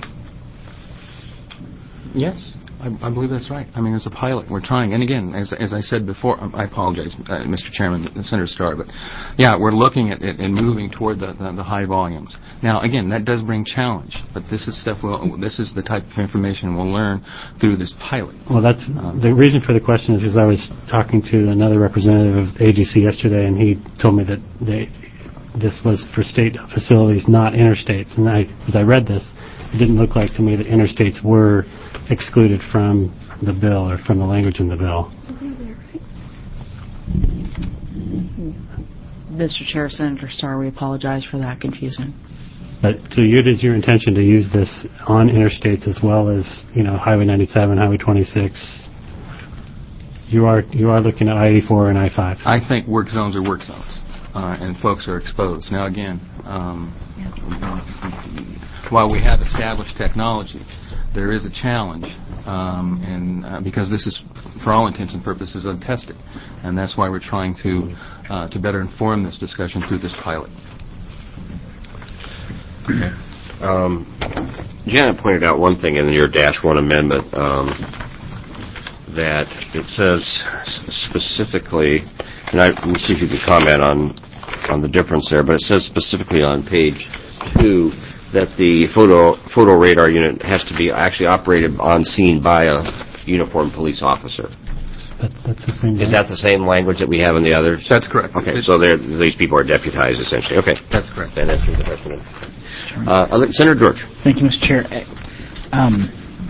Yes. I, I believe that's right. I mean, it's a pilot. We're trying. And again, as, as I said before, I apologize, uh, Mister Chairman, Senator Starr, but yeah, we're looking at it and moving toward the, the, the high volumes. Now, again, that does bring challenge, but this is stuff. We'll, this is the type of information we'll learn through this pilot. Well, that's um, the reason for the question is because I was talking to another representative of the A G C yesterday, and he told me that they, this was for state facilities, not interstates. And I, as I read this, it didn't look like to me that interstates were excluded from the bill or from the language in the bill. Mister Chair, Senator Starr, we apologize for that confusion. But so it is your intention to use this on interstates as well as, you know, Highway ninety-seven, Highway twenty-six. You are you are looking at I eighty-four and I five. I think work zones are work zones, uh, and folks are exposed. Now, again, um, while we have established technology, there is a challenge, um, and uh, because this is, for all intents and purposes, untested, and that's why we're trying to uh, to better inform this discussion through this pilot. Okay. Um, Janet pointed out one thing in your dash one amendment, um, that it says specifically, and I, let me see if you can comment on on the difference there, but it says specifically on page two that the photo photo radar unit has to be actually operated on scene by a uniformed police officer. That, that's the same. Is that the same language that we have in the others? That's correct. Okay, it's so these people are deputized essentially. Okay, that's correct. That answers the question. Uh, Senator George. Thank you, Mister Chair. Um,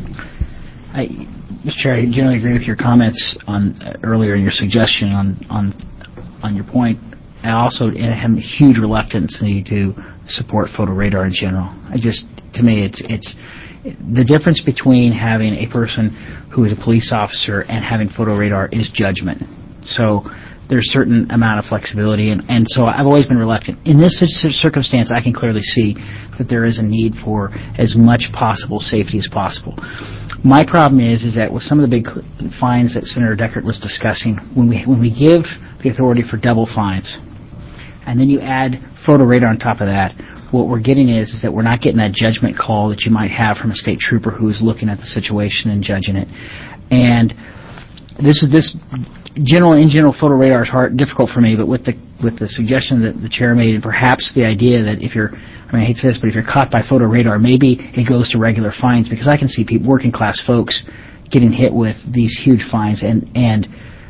I, Mister Chair, I generally agree with your comments on uh, earlier and your suggestion on on on your point. I also have a huge reluctance to support photo radar in general. I just, to me, it's it's the difference between having a person who is a police officer and having photo radar is judgment. So there's a certain amount of flexibility, and, and so I've always been reluctant. In this circumstance, I can clearly see that there is a need for as much possible safety as possible. My problem is, is that with some of the big fines that Senator Deckert was discussing, when we when we give the authority for double fines, and then you add photo radar on top of that, what we're getting is, is that we're not getting that judgment call that you might have from a state trooper who's looking at the situation and judging it. And this is this general in general photo radar is hard difficult for me, but with the with the suggestion that the chair made, and perhaps the idea that if you're, I mean, I hate to say this, but if you're caught by photo radar, maybe it goes to regular fines, because I can see people, working class folks getting hit with these huge fines, and and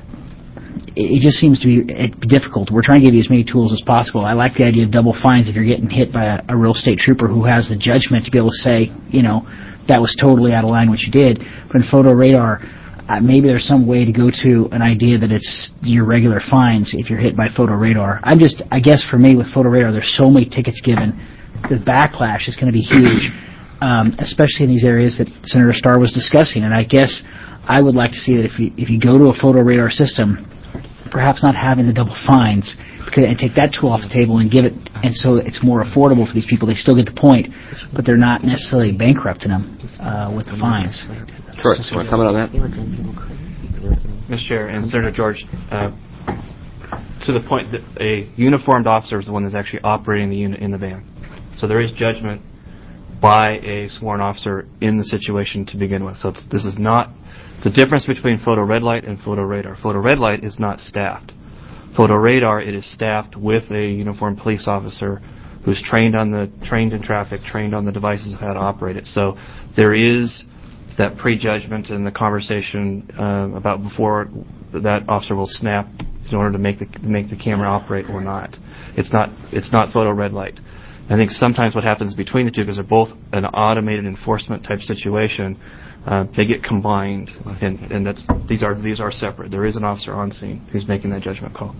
it just seems to be difficult. We're trying to give you as many tools as possible. I like the idea of double fines if you're getting hit by a, a real state trooper who has the judgment to be able to say, you know, that was totally out of line what you did. But in photo radar, uh, maybe there's some way to go to an idea that it's your regular fines if you're hit by photo radar. I'm just, I guess for me with photo radar, there's so many tickets given. The backlash is going to be huge, um, especially in these areas that Senator Starr was discussing. And I guess I would like to see that if you if you go to a photo radar system, perhaps not having the double fines, because, and take that tool off the table and give it, and so it's more affordable for these people. They still get the point, but they're not necessarily bankrupting them uh, with the fines. Sure. You want to comment on that? Mister Chair and Senator George, uh, to the point that a uniformed officer is the one that's actually operating the unit in the van. So there is judgment by a sworn officer in the situation to begin with. So it's, this is not the difference between photo red light and photo radar. Photo red light is not staffed. Photo radar, it is staffed with a uniformed police officer who's trained on the trained in traffic, trained on the devices of how to operate it. So there is that prejudgment and the conversation uh, about before that officer will snap in order to make the make the camera operate or not. It's not it's not photo red light. I think sometimes what happens between the two, because they're both an automated enforcement type situation, uh, they get combined, and, and that's these are these are separate. There is an officer on scene who's making that judgment call.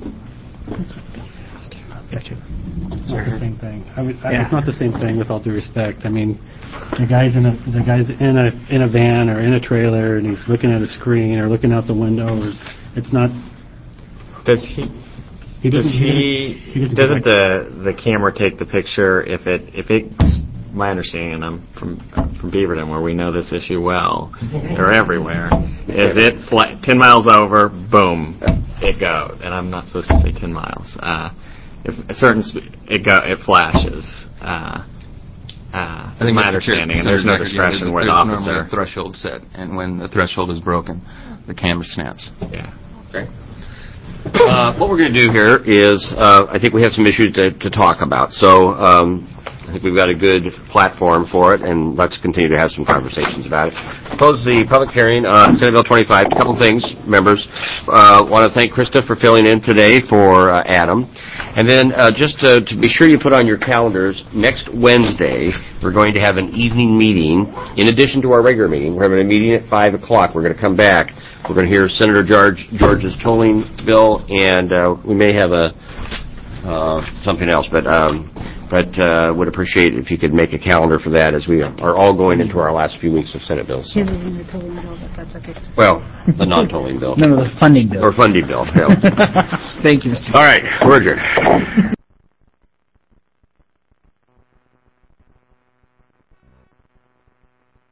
Gotcha. It's not the same thing. I would, I, Yeah. It's not the same thing. With all due respect, I mean, the guy's in a the guy's in a in a van or in a trailer, and he's looking at a screen or looking out the window. Or it's not. Does he? He Does doesn't- he? he doesn't- Doesn't the the camera take the picture if it if it? My understanding, and I'm from from Beaverton, where we know this issue well. They're everywhere. Is it fla- ten miles over? Boom, it goes. And I'm not supposed to say ten miles. Uh, if a certain sp- it go it flashes. Uh, uh, I think my Mister understanding, Chair, and there's no Senator, yeah, discretion there's, where the there's normally officer. a threshold set, and when the threshold is broken, the camera snaps. Yeah. Okay. Uh, what we're going to do here is, uh, I think we have some issues to, to talk about. So um, I think we've got a good platform for it, and let's continue to have some conversations about it. Close the public hearing on Senate Bill twenty-five. A couple things, members. Uh, want to thank Krista for filling in today for uh, Adam. And then uh, just to, to be sure you put on your calendars, next Wednesday we're going to have an evening meeting in addition to our regular meeting. We're having a meeting at five o'clock. We're going to come back. We're going to hear Senator George George's tolling bill, and uh, we may have a uh, something else, but um, but uh, would appreciate if you could make a calendar for that, as we are all going into our last few weeks of Senate bills. His is in the tolling bill, but that's okay. Well, the non-tolling bill. No, no, the funding bill. Or funding bill. Yeah. Thank you, Mister All right, we're adjourned.